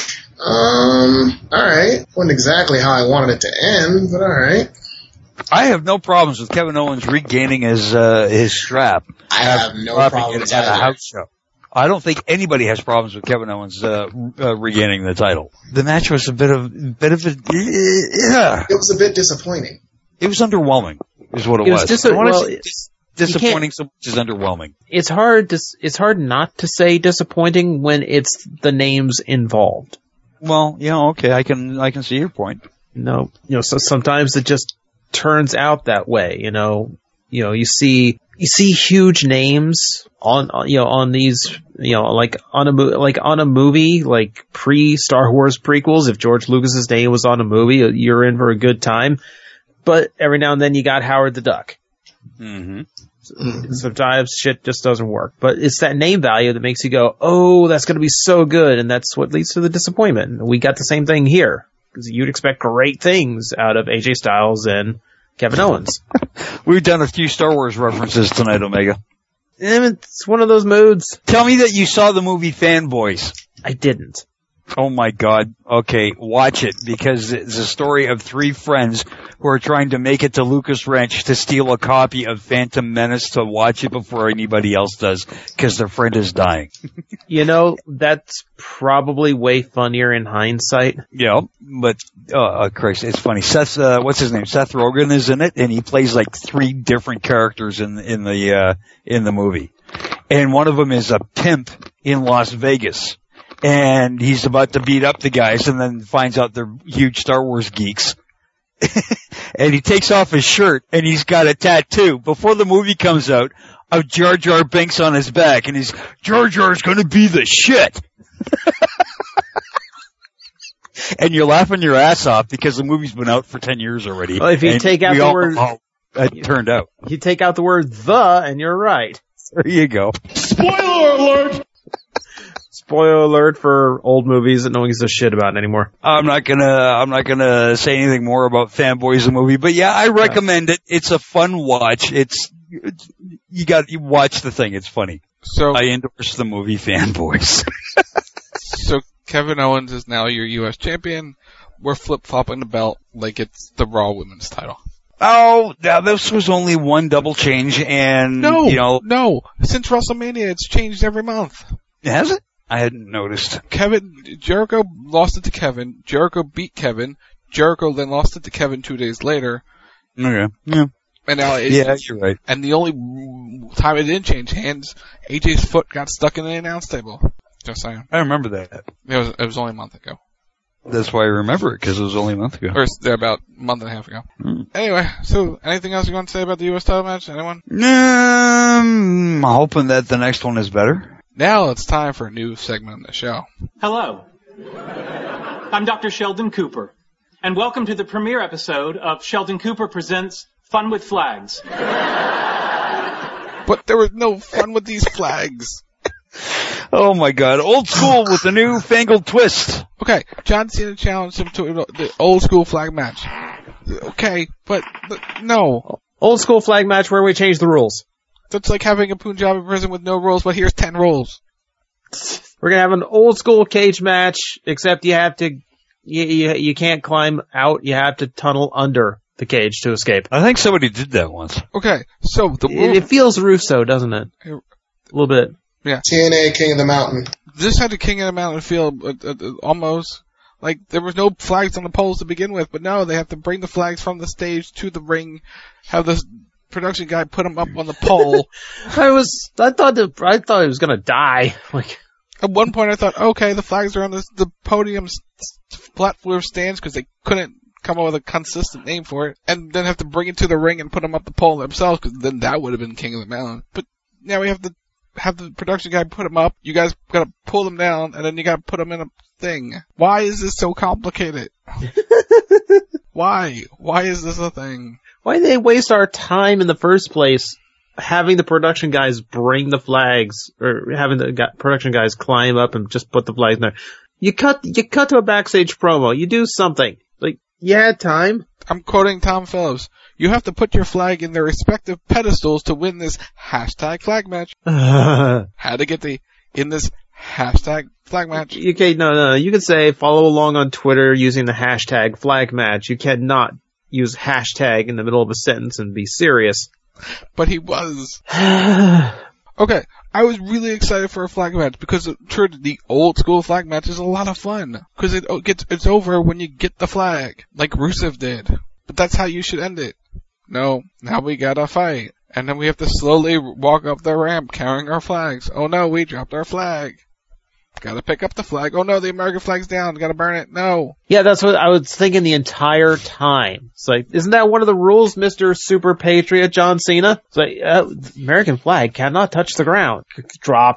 alright. Wasn't exactly how I wanted it to end, but alright. I have no problems with Kevin Owens regaining his strap. I have no problems at a either. house show. I don't think anybody has problems with Kevin Owens regaining the title. The match was a bit of a yeah. It was a bit disappointing. It was underwhelming, is what it was. Disappointing so much is underwhelming. It's hard not to say disappointing when it's the names involved. Well, yeah, okay, I can see your point. So sometimes it just turns out that way, you see huge names on these, like on a movie, like pre-Star Wars prequels. If George Lucas's name was on a movie, you're in for a good time. But every now and then you got Howard the Duck. Mm-hmm. Sometimes shit just doesn't work, but it's that name value that makes you go, oh, that's going to be so good, and that's what leads to the disappointment. We got the same thing here, because you'd expect great things out of AJ Styles and Kevin Owens. We've done a few Star Wars references tonight, Omega. It's one of those moods. Tell me that you saw the movie Fanboys. I didn't. Oh my God. Okay, watch it, because it's a story of 3 friends who are trying to make it to Lucas Ranch to steal a copy of Phantom Menace to watch it before anybody else does, because their friend is dying. That's probably way funnier in hindsight. Yeah, but, Christ, it's funny. Seth, what's his name? Seth Rogen is in it, and he plays like 3 different characters in the movie. And one of them is a pimp in Las Vegas. And he's about to beat up the guys and then finds out they're huge Star Wars geeks. And he takes off his shirt and he's got a tattoo before the movie comes out of Jar Jar Binks on his back, and he's, Jar Jar's gonna be the shit. And you're laughing your ass off because the movie's been out for 10 years already. Well, if you take out the word, it turned out. You take out the word the and you're right. There you go. Spoiler alert! Spoiler alert for old movies that no one gives a shit about anymore. I'm not gonna say anything more about Fanboys the movie, but yeah, I recommend it. It's a fun watch. You watch the thing. It's funny. So I endorse the movie Fanboys. So Kevin Owens is now your U.S. champion. We're flip-flopping the belt like it's the Raw Women's title. Oh, now this was only one double change, and no. Since WrestleMania, it's changed every month. Has it? I hadn't noticed. Jericho lost it to Kevin. Jericho beat Kevin. Jericho then lost it to Kevin 2 days later. Okay. Yeah. And now you're right. And the only time it didn't change hands, AJ's foot got stuck in the announce table. Just saying. I remember that. It was only a month ago. That's why I remember it, because it was only a month ago. Or about a month and a half ago. Anyway, so anything else you want to say about the U.S. title match? Anyone? I'm hoping that the next one is better. Now it's time for a new segment on the show. Hello. I'm Dr. Sheldon Cooper, and welcome to the premiere episode of Sheldon Cooper Presents Fun with Flags. But there was no fun with these flags. Oh my god, old school with a new fangled twist. Okay, John Cena challenged him to the old school flag match. Okay, but no. Old school flag match where we change the rules. That's like having a Punjabi prison with no rules, but here's 10 rules. We're gonna have an old school cage match, except you have to, you can't climb out, you have to tunnel under the cage to escape. I think somebody did that once. Okay, so it feels Russo, doesn't it? A little bit. Yeah. TNA King of the Mountain. This had the King of the Mountain feel, almost. Like, there was no flags on the poles to begin with, but no, they have to bring the flags from the stage to the ring, have this production guy put them up on the pole. I thought he was gonna die. Like, at one point I thought, okay, the flags are on the podium platform stands because they couldn't come up with a consistent name for it, and then have to bring it to the ring and put them up the pole themselves, because then that would have been King of the Mountain. But now we have to have the production guy put them up, you guys gotta pull them down, and then you gotta put them in a thing. Why is this so complicated? Why? Why is this a thing? Why did they waste our time in the first place having the production guys bring the flags, or having the production guys climb up and just put the flags in there? You cut to a backstage promo, you do something. Like, you had time. I'm quoting Tom Phillips. You have to put your flag in their respective pedestals to win this hashtag flag match. How to get in this hashtag flag match. Okay, no. You can say follow along on Twitter using the hashtag flag match. You cannot use hashtag in the middle of a sentence and be serious. But he was. Okay, I was really excited for a flag match because the old school flag match is a lot of fun. Because it's over when you get the flag, like Rusev did. But that's how you should end it. No, now we gotta fight. And then we have to slowly walk up the ramp carrying our flags. Oh no, we dropped our flag. Gotta pick up the flag. Oh no, the American flag's down. Gotta burn it. No. Yeah, that's what I was thinking the entire time. It's like, isn't that one of the rules, Mr. Super Patriot John Cena? It's like, American flag cannot touch the ground. Drop.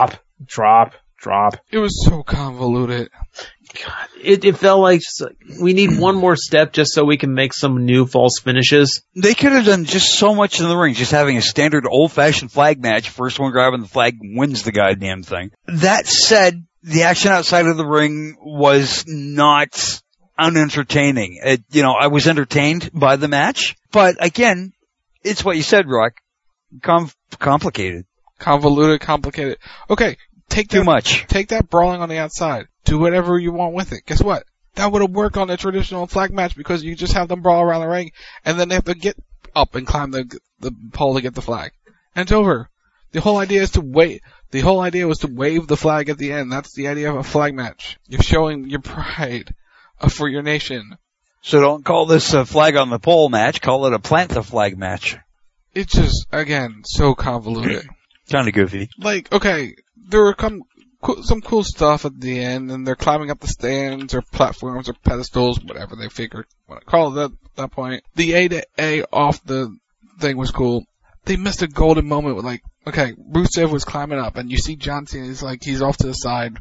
It was so convoluted. God, it felt like we need one more step just so we can make some new false finishes. They could have done just so much in the ring, just having a standard old-fashioned flag match. First one grabbing the flag wins the goddamn thing. That said, the action outside of the ring was not unentertaining. I was entertained by the match, but again, it's what you said, Rock. Complicated. Convoluted, complicated. Okay. Take that brawling on the outside. Do whatever you want with it. Guess what? That would have worked on a traditional flag match because you just have them brawl around the ring and then they have to get up and climb the pole to get the flag. And it's over. The whole idea is to wait. The whole idea was to wave the flag at the end. That's the idea of a flag match. You're showing your pride for your nation. So don't call this a flag on the pole match. Call it a plant the flag match. It's just, again, so convoluted. Kind of goofy. Like, okay, there were some cool stuff at the end, and they're climbing up the stands or platforms or pedestals, whatever they figured want to call it at that point. The A to A off the thing was cool. They missed a golden moment with, like, okay, Rusev was climbing up, and you see John Cena is like, he's off to the side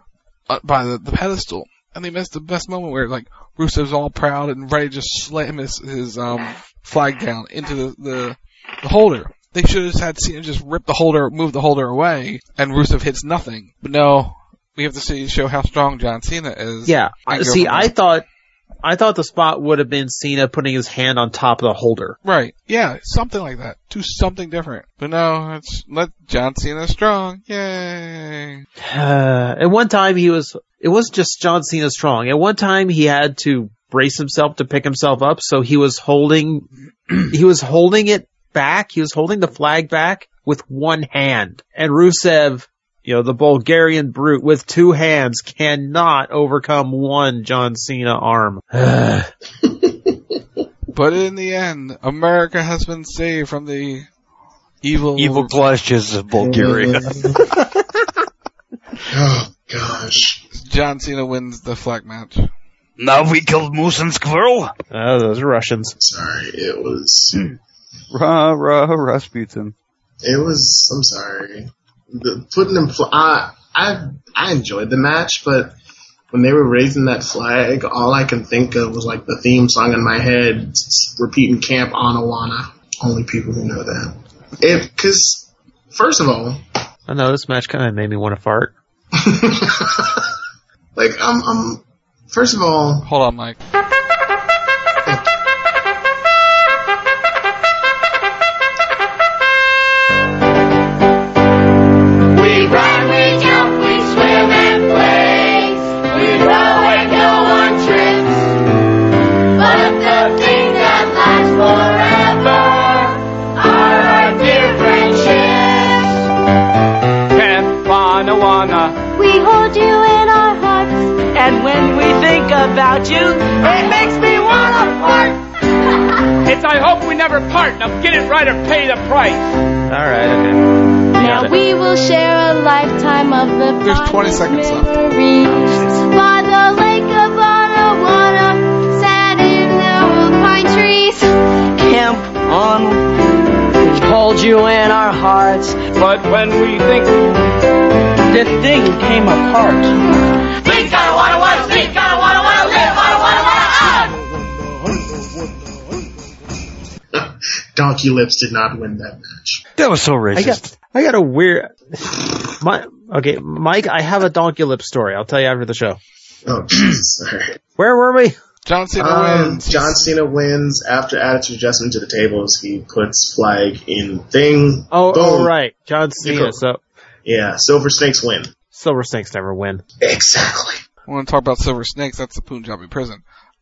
by the pedestal, and they missed the best moment where, like, Rusev's all proud and ready to just slam his flag down into the holder. They should have had Cena just move the holder away, and Rusev hits nothing. But no, we have to show how strong John Cena is. Yeah, see, I thought the spot would have been Cena putting his hand on top of the holder. Right, yeah, something like that. Do something different. But no, let John Cena strong. Yay! At one time it wasn't just John Cena strong. At one time he had to brace himself to pick himself up, so he was holding it back. He was holding the flag back with one hand. And Rusev the Bulgarian brute with 2 hands cannot overcome one John Cena arm. But in the end, America has been saved from the evil clutches of Bulgaria. Oh, gosh. John Cena wins the flag match. Now we killed Moose and Squirrel. Oh, those are Russians. Sorry, it was... Rasputin. It was... I'm sorry. Putting them... I enjoyed the match, but when they were raising that flag, all I can think of was like the theme song in my head, repeating Camp Anawana. Only people who know that. Because, first of all... I know, this match kind of made me want to fart. Like, first of all... Hold on, Mike. We run, we jump, we swim and play. We row and go on trips. But the thing that lasts forever are our dear friendships. Camp Anawana. We hold you in our hearts. And when we think about you, it makes me wanna fart. It's I hope we never part. Now get it right or pay the price. Alright, okay. Now we will share a lifetime of the There's 20 seconds left. By the lake of Anawana, sat in the old pine trees. Camp on. We hold you in our hearts. But when we think the thing came apart. Think I wanna think I wanna live, I wanna. Donkey Lips did not win that match. That was so racist. I got a weird... Mike, I have a Donkey Lip story. I'll tell you after the show. Oh, Jesus. Sorry. Where were we? John Cena wins. John Cena wins after attitude adjustment to the tables. He puts flag in thing. Oh, right. John Cena. Yeah, Silver Snakes win. Silver Snakes never win. Exactly. I want to talk about Silver Snakes. That's the Punjabi prison.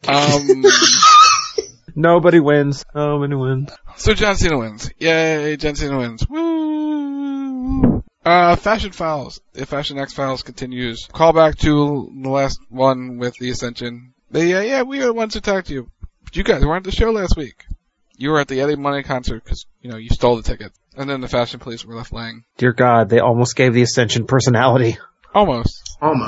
Nobody wins. Nobody wins. So John Cena wins. Yay, John Cena wins. Woo! Fashion Files. The Fashion X Files continues. Call back to the last one with the Ascension. We are the ones who talked to you. But you guys weren't at the show last week. You were at the Eddie Money concert because, you stole the ticket. And then the Fashion Police were left laying. Dear God, they almost gave the Ascension personality. Almost.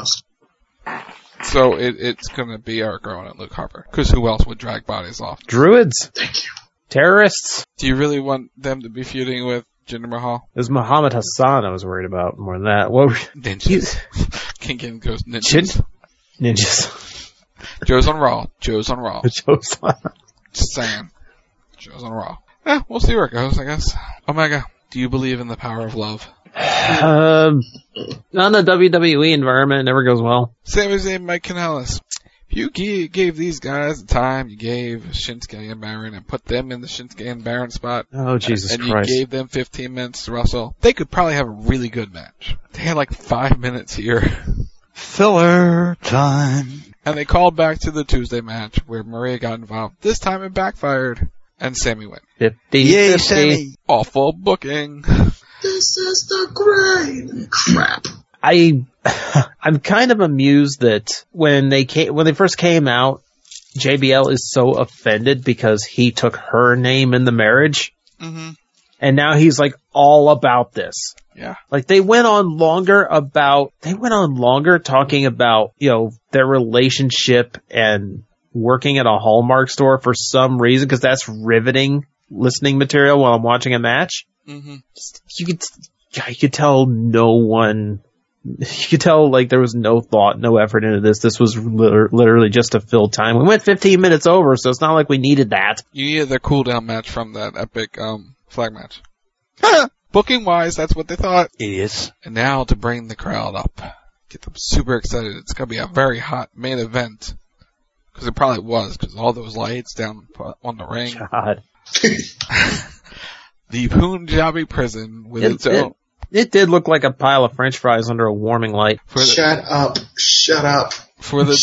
So it's gonna be Eric Rowan and Luke Harper. Because who else would drag bodies off? Druids. Thank you. Terrorists. Do you really want them to be feuding with Jinder Mahal? It was Muhammad Hassan I was worried about more than that. What were Ninjas. King goes ninjas. Ninjas. Joe's on Raw. Just saying. Joe's on Raw. We'll see where it goes, I guess. Omega, do you believe in the power of love? Not in the WWE environment, it never goes well. Sami Zayn, Mike Kanellis. If you gave these guys the time you gave Shinsuke and Baron and put them in the Shinsuke and Baron spot. Oh, Jesus and Christ. You gave them 15 minutes to wrestle, they could probably have a really good match. They had like 5 minutes here. Filler time. And they called back to the Tuesday match where Maria got involved. This time it backfired. And Sammy went. 50. Sammy. Awful booking. This is the great crap. I'm kind of amused that when they first came out, JBL is so offended because he took her name in the marriage. Mm-hmm. And now he's like all about this. Yeah. Like they went on longer talking about, their relationship and working at a Hallmark store for some reason, because that's riveting listening material while I'm watching a match. Mm-hmm. You could tell like there was no thought, no effort into this. This was literally just to fill time. We went 15 minutes over, so it's not like we needed that. You needed the cooldown match from that epic flag match. Booking wise, that's what they thought. Idiots. And now to bring the crowd up, get them super excited. It's gonna be a very hot main event. Because it probably was, because all those lights down on the ring. God. The Punjabi prison with its own. It did look like a pile of French fries under a warming light. Shut up. for the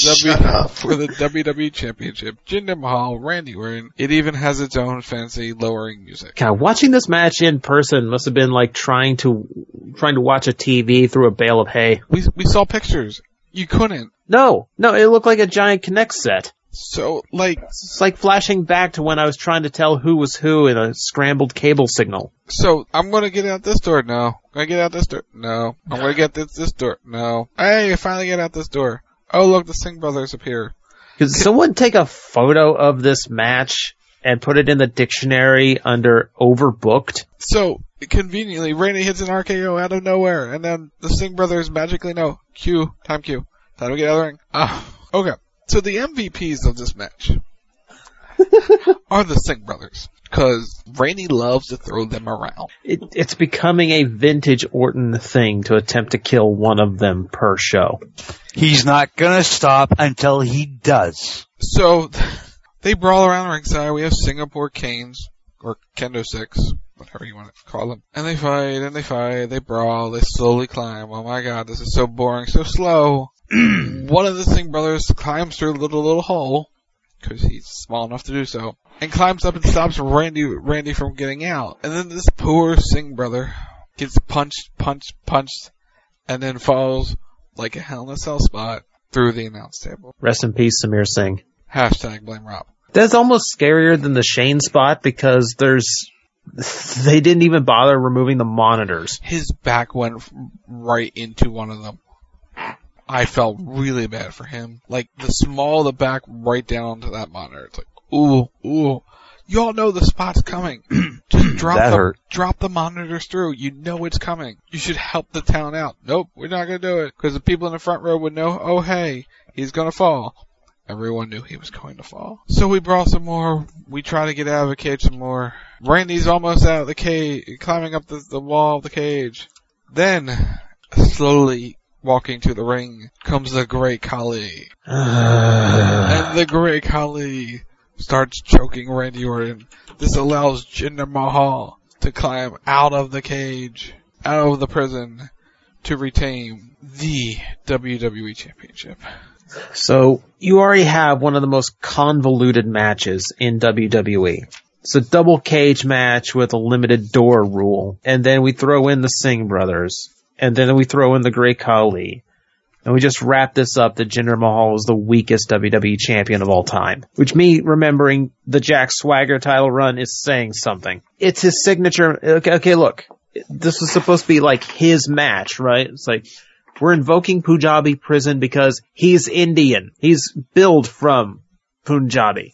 WWE Championship. Jinder Mahal, Randy Orton. It even has its own fancy lowering music. God, watching this match in person must have been like trying to watch a TV through a bale of hay. We saw pictures. You couldn't. No, it looked like a giant Kinect set. So, like... It's like flashing back to when I was trying to tell who was who in a scrambled cable signal. So, I'm gonna get out this door? No. I'm gonna get out this door? No. I'm gonna get this door? No. Hey, I finally get out this door. Oh, look, the Singh brothers appear. Could someone take a photo of this match and put it in the dictionary under overbooked? So, conveniently, Randy hits an RKO out of nowhere, and then the Singh brothers magically know. Time to get out of the ring. Okay. So the MVPs of this match are the Singh brothers, because Randy loves to throw them around. It's becoming a vintage Orton thing to attempt to kill one of them per show. He's not gonna stop until he does. So, they brawl around ringside. We have Singapore Canes, or Kendo Six, whatever you want to call them. And they fight, they brawl, they slowly climb. Oh my god, this is so boring, so slow. One of the Singh brothers climbs through a little hole, because he's small enough to do so, and climbs up and stops Randy from getting out. And then this poor Singh brother gets punched, and then falls like a Hell in a Cell spot through the announce table. Rest in peace, Samir Singh. #blame Rob. That's almost scarier than the Shane spot, because they didn't even bother removing the monitors. His back went right into one of them. I felt really bad for him. Like, the back right down to that monitor. It's like, ooh. You all know the spot's coming. Just drop the monitors through. You know it's coming. You should help the town out. Nope, we're not gonna do it. Because the people in the front row would know, oh hey, he's gonna fall. Everyone knew he was going to fall. So we brawl some more. We try to get out of the cage some more. Randy's almost out of the cage, climbing up the wall of the cage. Then, slowly walking to the ring comes the Great Khali. And the Great Khali starts choking Randy Orton. This allows Jinder Mahal to climb out of the cage, out of the prison, to retain the WWE Championship. So, you already have one of the most convoluted matches in WWE. It's a double cage match with a limited door rule. And then we throw in the Singh brothers. And then we throw in the Great Khali. And we just wrap this up that Jinder Mahal is the weakest WWE champion of all time. Which me remembering the Jack Swagger title run is saying something. It's his signature. Okay, look. This was supposed to be like his match, right? It's like, we're invoking Punjabi prison because he's Indian. He's billed from Punjabi.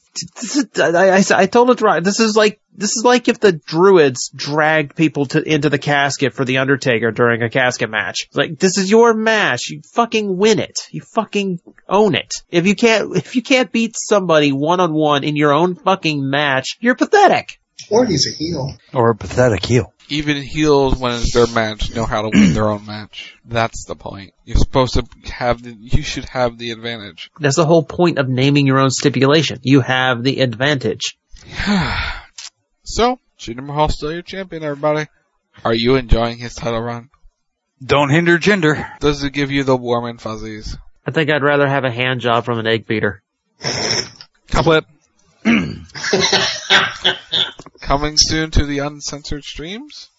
I told it right. This is like if the Druids dragged people into the casket for the Undertaker during a casket match. It's like, this is your match. You fucking win it. You fucking own it. If you can't beat somebody one-on-one in your own fucking match, you're pathetic. Or he's a heel. Or a pathetic heel. Even heels, when it's their match, know how to win their own match. That's the point. You're supposed to you should have the advantage. That's the whole point of naming your own stipulation. You have the advantage. So, Jinder Mahal still your champion, everybody. Are you enjoying his title run? Don't hinder Jinder. Does it give you the warm and fuzzies? I think I'd rather have a hand job from an egg beater. Clip. Coming soon to the uncensored streams?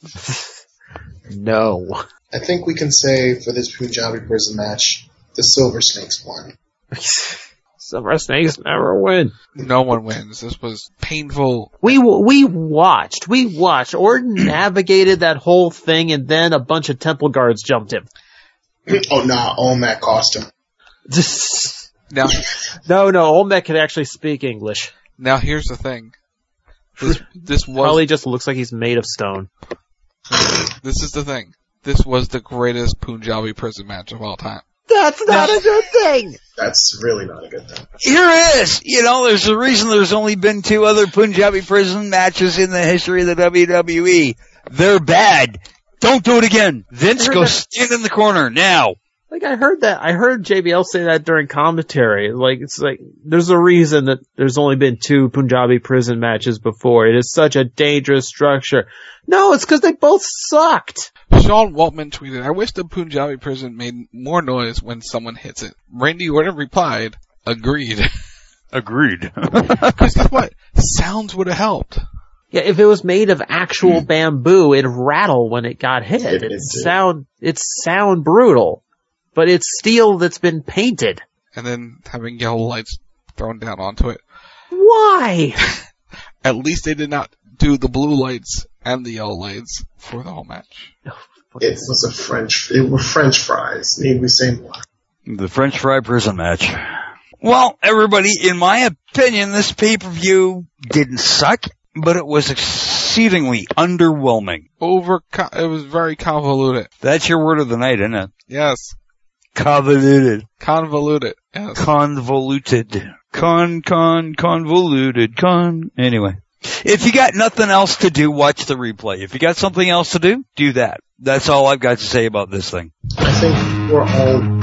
No. I think we can say for this Punjabi prison match, the Silver Snakes won. Silver Snakes never win. No one wins. This was painful. We watched. Orton navigated that whole thing, and then a bunch of temple guards jumped him. Oh, nah, Olmec cost him. Now, no, Olmec could actually speak English. Now here's the thing. This was probably just looks like he's made of stone. This is the thing. This was the greatest Punjabi prison match of all time. That's not a good thing. That's really not a good thing. Here is. There's a reason there's only been 2 other Punjabi prison matches in the history of the WWE. They're bad. Don't do it again. Vince, go stand in the corner now. Like, I heard JBL say that during commentary. Like, it's like, there's a reason that there's only been 2 Punjabi prison matches before. It is such a dangerous structure. No, it's because they both sucked. Sean Waltman tweeted, I wish the Punjabi prison made more noise when someone hits it. Randy Orton replied, agreed. Agreed. Because guess what? Sounds would have helped. Yeah, if it was made of actual bamboo, it'd rattle when it got hit. It'd sound brutal. But it's steel that's been painted. And then having yellow lights thrown down onto it. Why? At least they did not do the blue lights and the yellow lights for the whole match. It were French fries. Need we say more? The French fry prison match. Well, everybody, in my opinion, this pay-per-view didn't suck, but it was exceedingly underwhelming. It was very convoluted. That's your word of the night, isn't it? Yes. Convoluted. Yes. Convoluted. Convoluted. Anyway. If you got nothing else to do, watch the replay. If you got something else to do, do that. That's all I've got to say about this thing. I think we're all...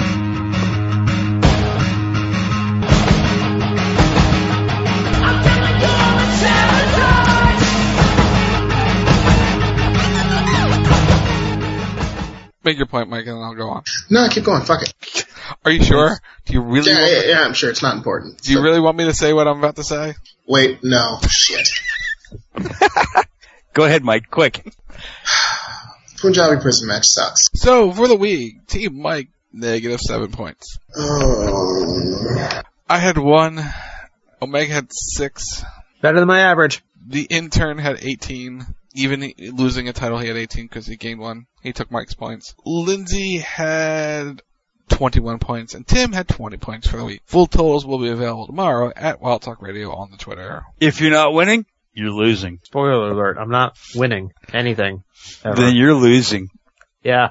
Make your point, Mike, and then I'll go on. No, keep going. Fuck it. Are you sure? Do you really? Yeah, I'm sure. It's not important. Do you really want me to say what I'm about to say? Wait, no. Shit. Go ahead, Mike. Quick. Punjabi prison match sucks. So, for the week, Team Mike, -7 points. Oh. I had 1. Omega had 6. Better than my average. The intern had 18. Even losing a title, he had 18 because he gained 1. He took Mike's points. Lindsay had 21 points, and Tim had 20 points for the week. Full totals will be available tomorrow at Wild Talk Radio on the Twitter. If you're not winning, you're losing. Spoiler alert, I'm not winning anything. Ever. Then you're losing. Yeah.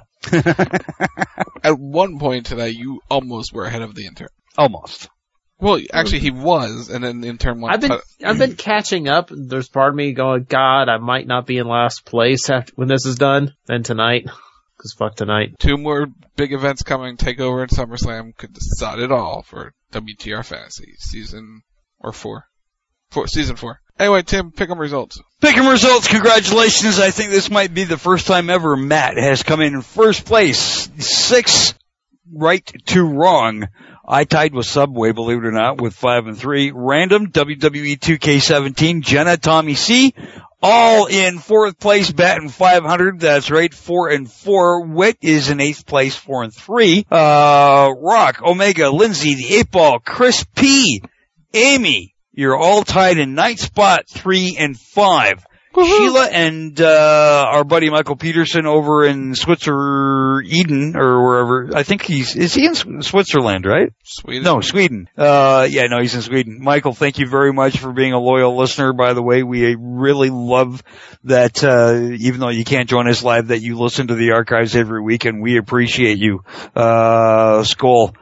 At one point today, you almost were ahead of the intern. Almost. Well, actually, he was, and then the intern won. I've been catching up. There's part of me going, God, I might not be in last place when this is done. Then tonight, because fuck tonight. 2 more big events coming. TakeOver and SummerSlam could decide it all for WTR Fantasy season 4. Season 4. Anyway, Tim, pick 'em results. Pick 'em results. Congratulations. I think this might be the first time ever Matt has come in first place. 6 right to wrong. I tied with Subway, believe it or not, with 5 and 3. Random, WWE 2K17, Jenna, Tommy C, all in 4th place, batting 500. That's right, 4 and 4. Wit is in 8th place, 4 and 3. Rock, Omega, Lindsay, the 8 Ball, Chris P, Amy, you're all tied in 9th spot, 3 and 5. Sheila and our buddy Michael Peterson over in Eden or wherever. I think is he in Switzerland, right? Sweden. No, Sweden. He's in Sweden. Michael, thank you very much for being a loyal listener, by the way. We really love that, even though you can't join us live, that you listen to the archives every week, and we appreciate you. Skull.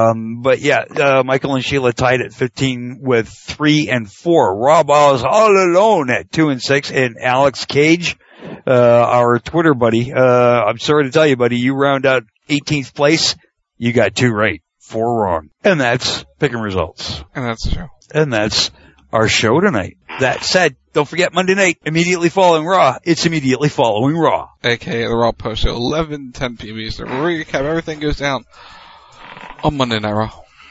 Michael and Sheila tied at 15 with 3 and 4. Rob Oz all alone at 2 and 6, and Alex Cage, our Twitter buddy, I'm sorry to tell you, buddy, you round out 18th place, you got 2 right, 4 wrong. And that's picking results. And that's the show. And that's our show tonight. That said, don't forget Monday night, immediately following Raw, it's immediately following Raw. AKA the Raw Post Show, 10 p.m. Eastern. Recap, everything goes down on Monday Night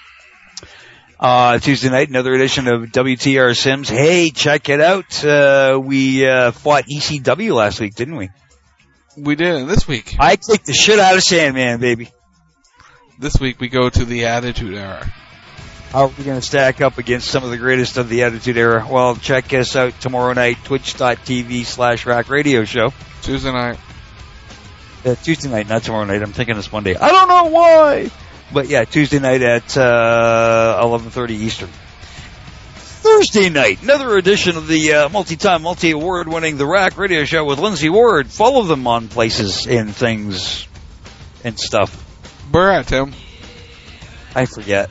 Raw. Tuesday night, another edition of WTR Sims. Hey, check it out. We fought ECW last week, didn't we? We did, and this week I kicked the shit out of Sandman, baby. This week we go to the Attitude Era. How are we going to stack up against some of the greatest of the Attitude Era? Well, check us out tomorrow night, twitch.tv/Rack Radio Show. Tuesday night. Tuesday night, not tomorrow night. I'm thinking it's Monday. I don't know why. But yeah, Tuesday night at 11:30 Eastern. Thursday night, another edition of the multi-time, multi-award-winning The Rack Radio Show with Lindsay Ward. Follow them on places and things and stuff. Where at, Tim? I forget.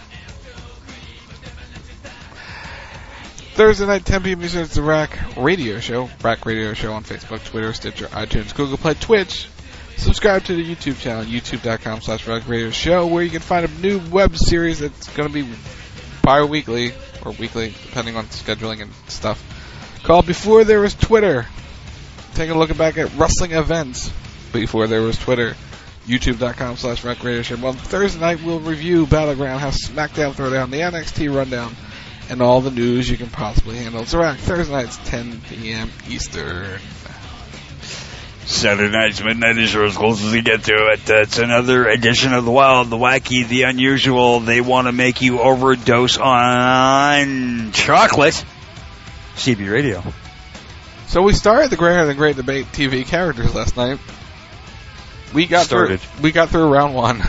Thursday night, 10 p.m. Eastern, it's The Rack Radio Show. Rack Radio Show on Facebook, Twitter, Stitcher, iTunes, Google Play, Twitch. Subscribe to the YouTube channel, youtube.com/RockRadioShow, where you can find a new web series that's going to be bi-weekly, or weekly, depending on scheduling and stuff, called Before There Was Twitter. Take a look back at wrestling events before there was Twitter. youtube.com/RockRadioShow. Well, Thursday night we'll review Battleground, have SmackDown Throwdown, the NXT Rundown, and all the news you can possibly handle. It's around Thursday nights, 10 p.m. Eastern. Saturday night's midnight is as close as we get to it. It's another edition of the wild, the wacky, the unusual. They want to make you overdose on chocolate. CB Radio. So we started the Greater Than Great Debate TV characters last night. We got through round one.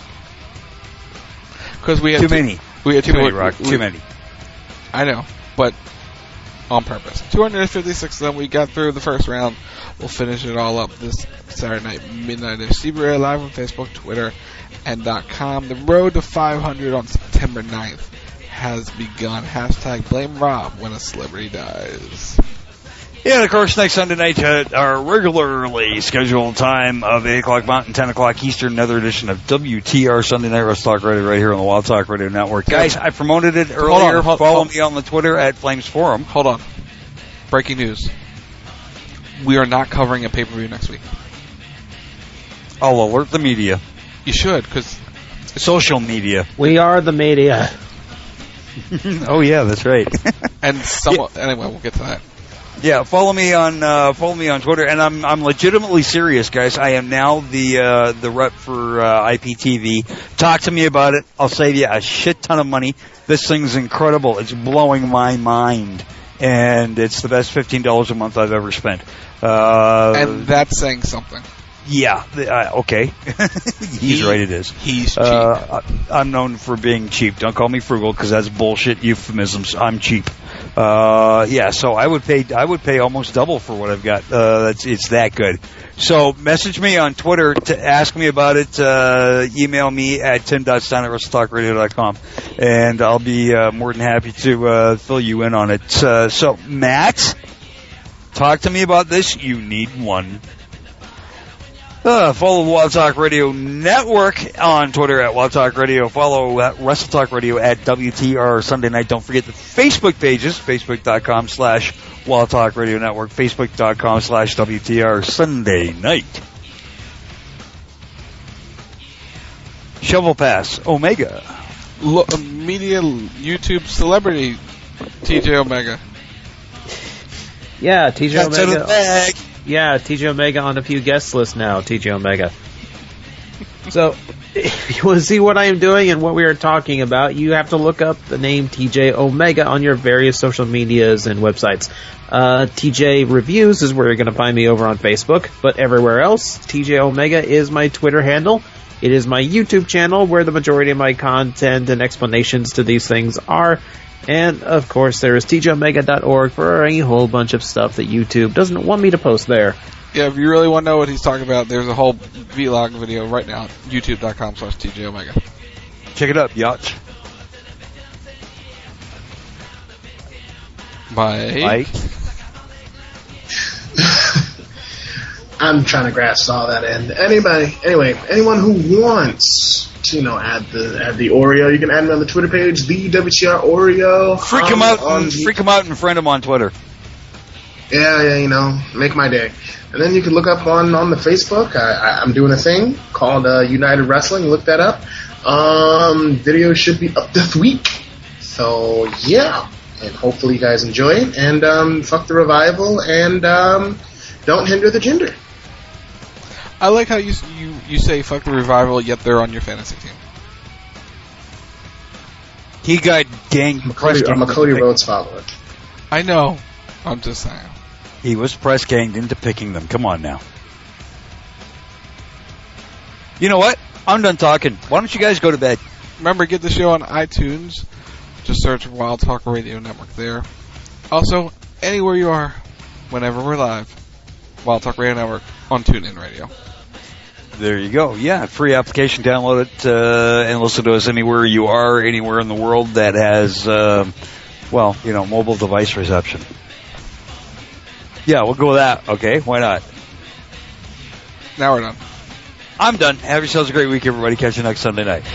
Because we had too many. We had too many, Rock. Too many. I know, but on purpose. 256 of them. We got through the first round. We'll finish it all up this Saturday night, midnight. CB Radio live on Facebook, Twitter, and .com. The road to 500 on September 9th has begun. Hashtag blame Rob when a celebrity dies. Yeah, and of course, next Sunday night at our regularly scheduled time of 8 o'clock Mountain, 10 o'clock Eastern, another edition of WTR Sunday Night Wrestle Talk Radio right here on the Wild Talk Radio Network. Guys, I promoted it earlier. Follow me on the Twitter at Flames Forum. Hold on. Breaking news. We are not covering a pay-per-view next week. I'll alert the media. You should, because... Social media. We are the media. Oh, yeah, that's right. And somewhat... Yeah. Anyway, we'll get to that. Yeah, follow me on Twitter, and I'm legitimately serious, guys. I am now the rep for IPTV. Talk to me about it. I'll save you a shit ton of money. This thing's incredible. It's blowing my mind, and it's the best $15 a month I've ever spent. And that's saying something. Yeah, okay. He's right, it is. He's cheap. I'm known for being cheap. Don't call me frugal, because that's bullshit euphemisms. I'm cheap. Yeah, so I would pay almost double for what I've got. It's that good. So message me on Twitter to ask me about it. Email me at tim.stein@wrestletalkradio.com, and I'll be more than happy to fill you in on it. So, Matt, talk to me about this. You need one. Follow the Wild Talk Radio Network on Twitter at Wild Talk Radio. Follow Wrestle Talk Radio at WTR Sunday Night. Don't forget the Facebook pages, facebook.com/Wild Talk Radio Network, facebook.com/WTR Sunday Night. Shovel Pass, Omega. Media YouTube celebrity, TJ Omega. Yeah, TJ That's Omega. in the bag. Yeah, TJ Omega on a few guest lists now, TJ Omega. So, if you want to see what I am doing and what we are talking about, you have to look up the name TJ Omega on your various social medias and websites. TJ Reviews is where you're going to find me over on Facebook, but everywhere else, TJ Omega is my Twitter handle. It is my YouTube channel where the majority of my content and explanations to these things are. And, of course, there is tjomega.org for a whole bunch of stuff that YouTube doesn't want me to post there. Yeah, if you really want to know what he's talking about, there's a whole vlog video right now at youtube.com/TJOmega. Check it out, yacht. Mike. I'm trying to grasp all that in. Anyone who wants to, add the Oreo, you can add me on the Twitter page, the WTR Oreo. Freak him out and friend him on Twitter. Yeah, make my day. And then you can look up on the Facebook. I'm doing a thing called United Wrestling. Look that up. Video should be up this week. So, yeah. And hopefully you guys enjoy it. And fuck the revival. And don't hinder the gender. I like how you say fuck the revival, yet they're on your fantasy team. He got ganged. I'm a Cody Rhodes follower. I know. I'm just saying. He was press ganged into picking them. Come on now. You know what? I'm done talking. Why don't you guys go to bed? Remember, get the show on iTunes. Just search Wild Talk Radio Network there. Also, anywhere you are, whenever we're live, Wild Talk Radio Network on TuneIn Radio. There you go. Yeah, free application. Download it and listen to us anywhere you are, anywhere in the world that has, mobile device reception. Yeah, we'll go with that. Okay, why not? Now we're done. I'm done. Have yourselves a great week, everybody. Catch you next Sunday night.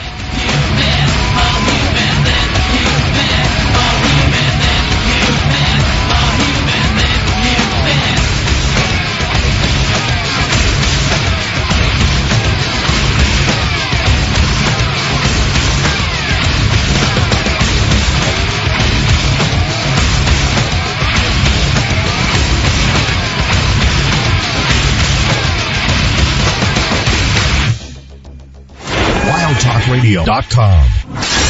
WildTalkRadio.com.